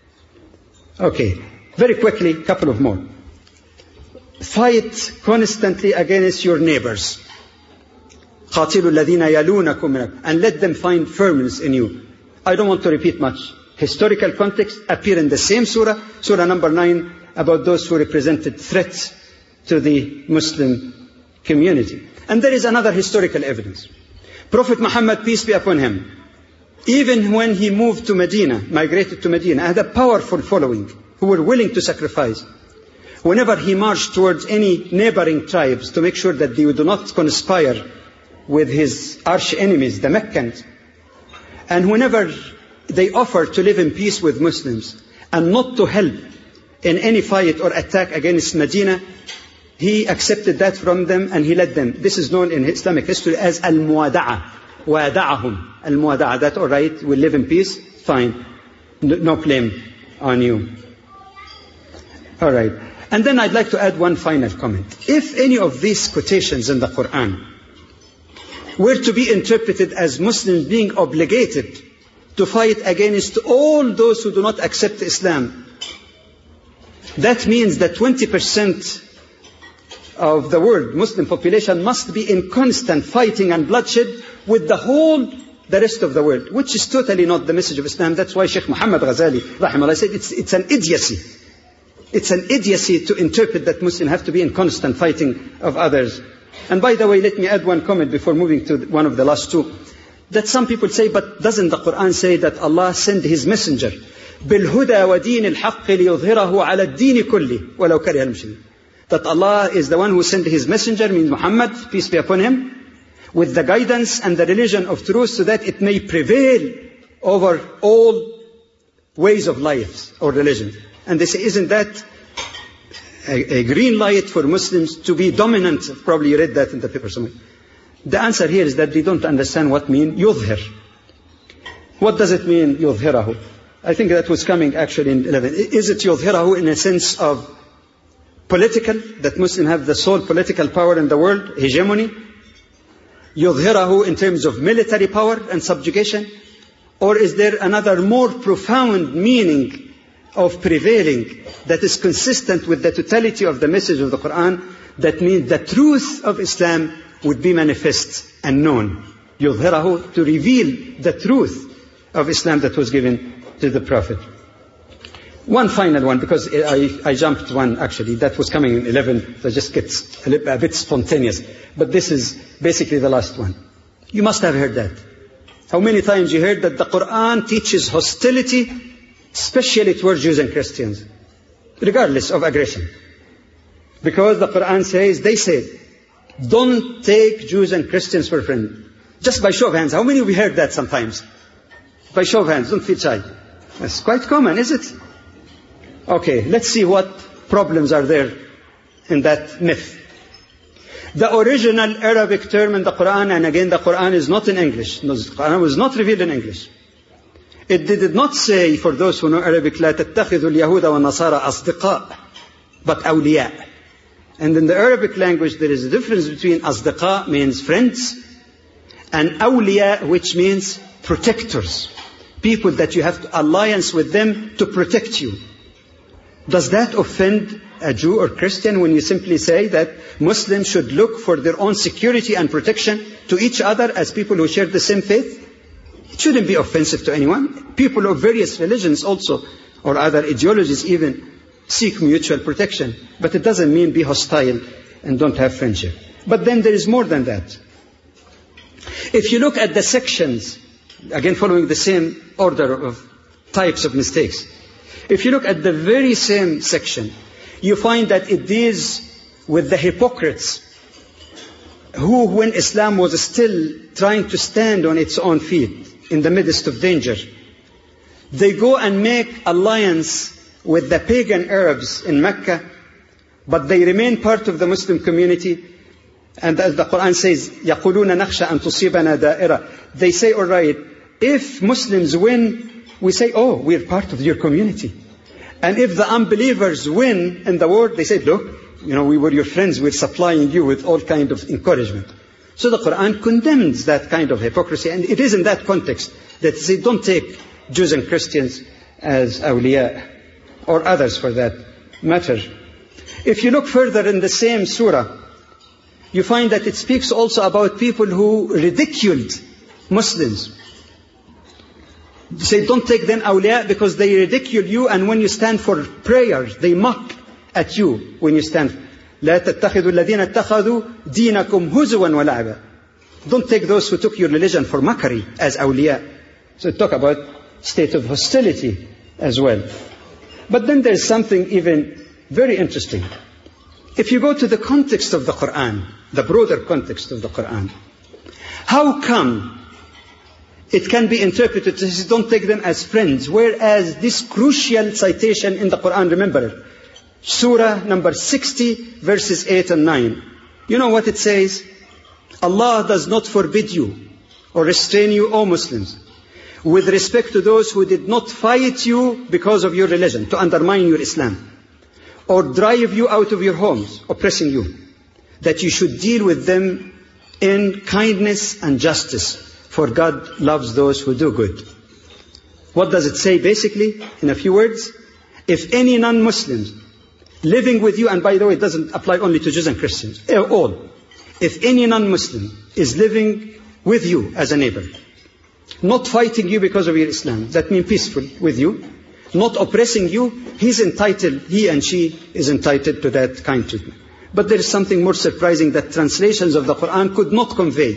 Okay. Very quickly, a couple of more. Fight constantly against your neighbors. قَاتِلُوا الَّذِينَ يَلُونَكُمْ مِنَكُمْ, and let them find firmness in you. I don't want to repeat much. Historical context appear in the same surah, surah number 9, about those who represented threats to the Muslim community. And there is another historical evidence. Prophet Muhammad, peace be upon him, even when he moved to Medina, migrated to Medina, had a powerful following who were willing to sacrifice. Whenever he marched towards any neighboring tribes to make sure that they do not conspire with his arch enemies, the Meccans, and whenever they offered to live in peace with Muslims and not to help in any fight or attack against Medina, he accepted that from them and he led them. This is known in Islamic history as al-muwada'a. Wada'ahum. Al-muwada'a, that all right, we'll live in peace, fine. No blame on you. All right. And then I'd like to add one final comment. If any of these quotations in the Quran were to be interpreted as Muslims being obligated to fight against all those who do not accept Islam, that means that 20% of the world Muslim population must be in constant fighting and bloodshed with the rest of the world, which is totally not the message of Islam. That's why Sheikh Muhammad Ghazali rahimahullah said it's an idiocy. It's an idiocy to interpret that Muslims have to be in constant fighting of others. And by the way, let me add one comment before moving to one of the last two. That some people say, but doesn't the Quran say that Allah sent His messenger بالهدى ودين الحق ليظهره على الدين كله ولو كره المشركون? That Allah is the one who sent His messenger, means Muhammad, peace be upon him, with the guidance and the religion of truth so that it may prevail over all ways of life or religion. And they say, isn't that a green light for Muslims to be dominant? Probably you read that in the paper somewhere. The answer here is that they don't understand what means يظهر. What does it mean يظهره? I think that was coming actually in 11. Is it يظهره in a sense of political, that Muslims have the sole political power in the world, hegemony? يظهره in terms of military power and subjugation? Or is there another more profound meaning of prevailing that is consistent with the totality of the message of the Quran? That means the truth of Islam would be manifest and known. يظهره, to reveal the truth of Islam that was given to the Prophet. One final one, because I jumped one actually, that was coming in 11, so it just gets a bit spontaneous. But this is basically the last one. You must have heard that. How many times you heard that the Quran teaches hostility, especially towards Jews and Christians, regardless of aggression? Because the Quran says, they said, don't take Jews and Christians for friends. Just by show of hands, how many of you heard that sometimes? By show of hands, don't feel shy. That's quite common, is it? Okay, let's see what problems are there in that myth. The original Arabic term in the Quran, and again the Quran is not in English. The Quran was not revealed in English. It did not say, for those who know Arabic, لا تتخذوا اليهود والنصارى أصدقاء, but أولياء. And in the Arabic language there is a difference between أصدقاء means friends, and أولياء which means protectors. People that you have to alliance with them to protect you. Does that offend a Jew or Christian when you simply say that Muslims should look for their own security and protection to each other as people who share the same faith? It shouldn't be offensive to anyone. People of various religions also, or other ideologies even, seek mutual protection. But it doesn't mean be hostile and don't have friendship. But then there is more than that. If you look at the sections, again following the same order of types of mistakes, if you look at the very same section, you find that it deals with the hypocrites who, when Islam was still trying to stand on its own feet in the midst of danger, they go and make alliance with the pagan Arabs in Mecca, but they remain part of the Muslim community. And as the Quran says, يَقُولُونَ نَخْشَى أَن تُصِيبَنَا دَائِرَةً. They say, all right, if Muslims win, we say, oh, we're part of your community. And if the unbelievers win in the war, they say, look, we were your friends, we're supplying you with all kind of encouragement. So the Quran condemns that kind of hypocrisy, and it is in that context that they don't take Jews and Christians as awliya, or others for that matter. If you look further in the same surah, you find that it speaks also about people who ridiculed Muslims. They say, don't take them awliya because they ridicule you, and when you stand for prayers, they mock at you when you stand. لا تتخذوا الذين اتخذوا دينكم هزوا ولعبا. Don't take those who took your religion for mockery as awliya. So talk about state of hostility as well. But then there's something even very interesting. If you go to the context of the Quran, the broader context of the Quran, how come it can be interpreted as don't take them as friends, whereas this crucial citation in the Quran, remember it, Surah number 60, verses 8 and 9. You know what it says? Allah does not forbid you or restrain you, O Muslims, with respect to those who did not fight you because of your religion, to undermine your Islam, or drive you out of your homes, oppressing you, that you should deal with them in kindness and justice, for God loves those who do good. What does it say basically, in a few words? If any non-Muslims living with you, and by the way, it doesn't apply only to Jews and Christians, all. If any non-Muslim is living with you as a neighbor, not fighting you because of your Islam, that means peaceful with you, not oppressing you, he and she is entitled to that kind treatment. But there is something more surprising that translations of the Quran could not convey.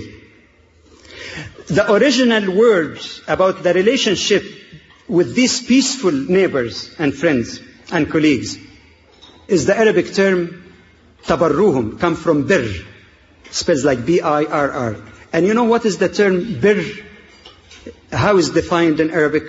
The original words about the relationship with these peaceful neighbors and friends and colleagues is the Arabic term tabarruhum, come from birr, spells like B-I-R-R. And you know what is the term birr? How is defined in Arabic?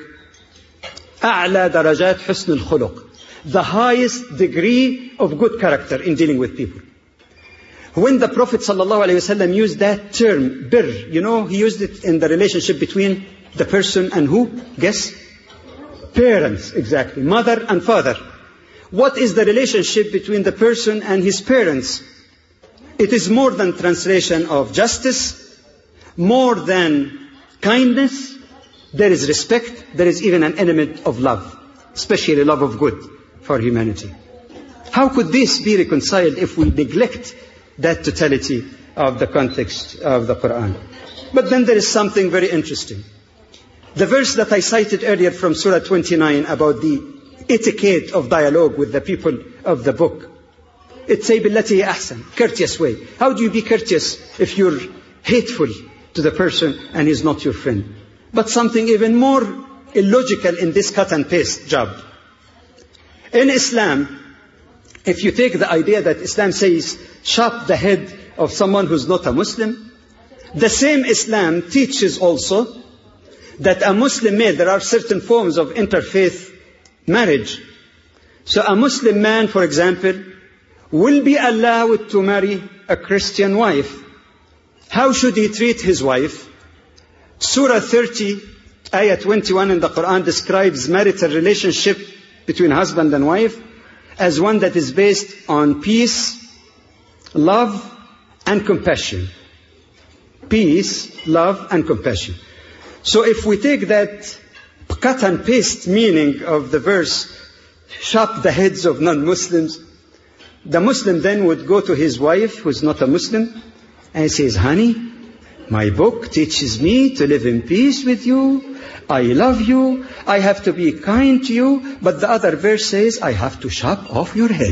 أعلى درجات حسن الخلق, the highest degree of good character in dealing with people. When the Prophet ﷺ used that term, birr, you know, he used it in the relationship between the person and who? Guess? Parents, exactly. Mother and father. What is the relationship between the person and his parents? It is more than translation of justice, more than kindness. There is respect. There is even an element of love, especially love of good for humanity. How could this be reconciled if we neglect that totality of the context of the Quran? But then there is something very interesting. The verse that I cited earlier from Surah 29 about the etiquette of dialogue with the people of the book. It says, بِالَّتِي أَحْسَنُ, courteous way. How do you be courteous if you're hateful to the person and he's not your friend? But something even more illogical in this cut and paste job. In Islam, if you take the idea that Islam says, chop the head of someone who's not a Muslim, the same Islam teaches also that a Muslim male, there are certain forms of interfaith marriage. So a Muslim man, for example, will be allowed to marry a Christian wife. How should he treat his wife? Surah 30, Ayah 21 in the Quran describes marital relationship between husband and wife as one that is based on peace, love, and compassion. Peace, love, and compassion. So if we take that cut and paste meaning of the verse, chop the heads of non-Muslims, the Muslim then would go to his wife, who's not a Muslim, and he says, honey, my book teaches me to live in peace with you. I love you. I have to be kind to you. But the other verse says, I have to chop off your head.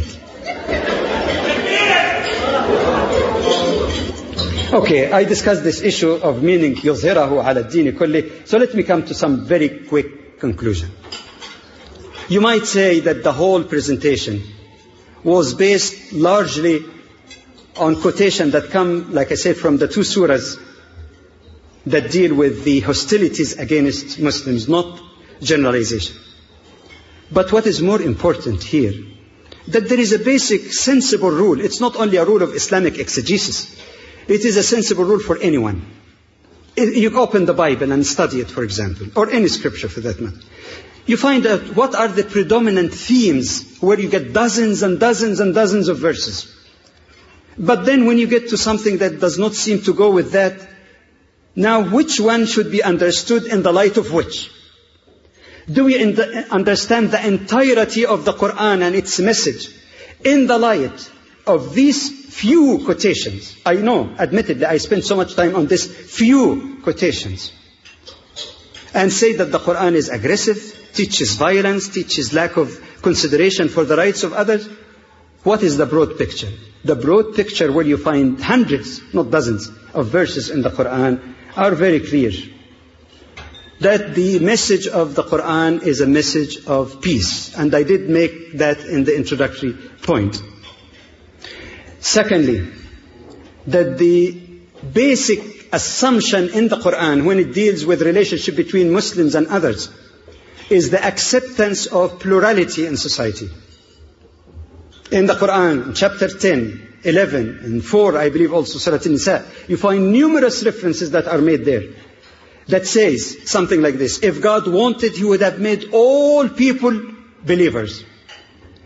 Okay, I discussed this issue of meaning يظهره على الدين كله. So let me come to some very quick conclusion. You might say that the whole presentation was based largely on quotation that come, like I said, from the two surahs that deal with the hostilities against Muslims, not generalization. But what is more important here, that there is a basic sensible rule. It's not only a rule of Islamic exegesis. It is a sensible rule for anyone. You open the Bible and study it, for example, or any scripture for that matter. You find out what are the predominant themes where you get dozens and dozens and dozens of verses. But then when you get to something that does not seem to go with that, now which one should be understood in the light of which? Do we understand the entirety of the Quran and its message in the light of these few quotations? I know, admittedly, I spent so much time on this few quotations. And say that the Quran is aggressive, teaches violence, teaches lack of consideration for the rights of others. What is the broad picture? The broad picture, where you find hundreds, not dozens, of verses in the Quran, are very clear. That the message of the Quran is a message of peace. And I did make that in the introductory point. Secondly, that the basic assumption in the Quran when it deals with relationship between Muslims and others is the acceptance of plurality in society. In the Quran, chapter 10, 11, and 4, I believe also Surah An-Nisa, you find numerous references that are made there that says something like this: if God wanted, He would have made all people believers.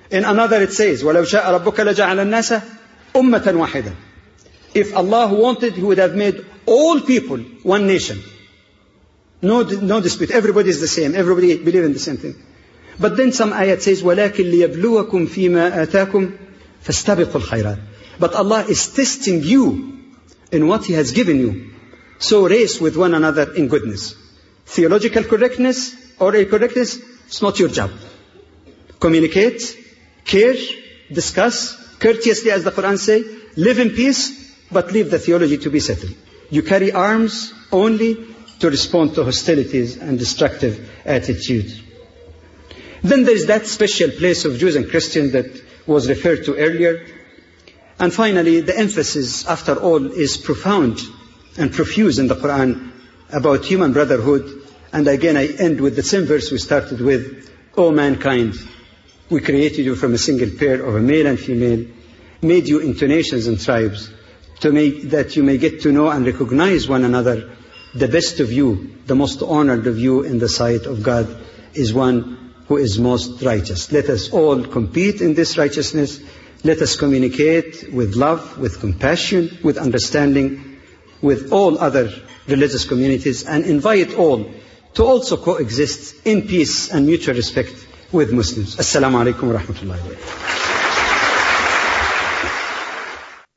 In another it says, وَلَوْ شَاءَ رَبُّكَ لَجَعَلَ النَّاسَ أُمَّةً وَاحِدًا. If Allah wanted, He would have made all people one nation. No dispute. Everybody is the same. Everybody believe in the same thing. But then some ayat says, وَلَكِنْ لِيَبْلُوَكُمْ فِي مَا آتَاكُمْ فَاسْتَبِقُوا الْخَيْرَاتِ. But Allah is testing you in what He has given you. So race with one another in goodness. Theological correctness or incorrectness, it's not your job. Communicate, care, discuss, courteously as the Quran says, live in peace, but leave the theology to be settled. You carry arms only to respond to hostilities and destructive attitudes. Then there is that special place of Jews and Christians that was referred to earlier. And finally, the emphasis, after all, is profound and profuse in the Quran about human brotherhood. And again, I end with the same verse we started with. O mankind, we created you from a single pair of a male and female, made you into nations and tribes, that you may get to know and recognize one another. The best of you, the most honored of you in the sight of God, is one who is most righteous. Let us all compete in this righteousness. Let us communicate with love, with compassion, with understanding, with all other religious communities, and invite all to also coexist in peace and mutual respect with Muslims. Assalamu alaikum wa rahmatullahi wa barakatuh.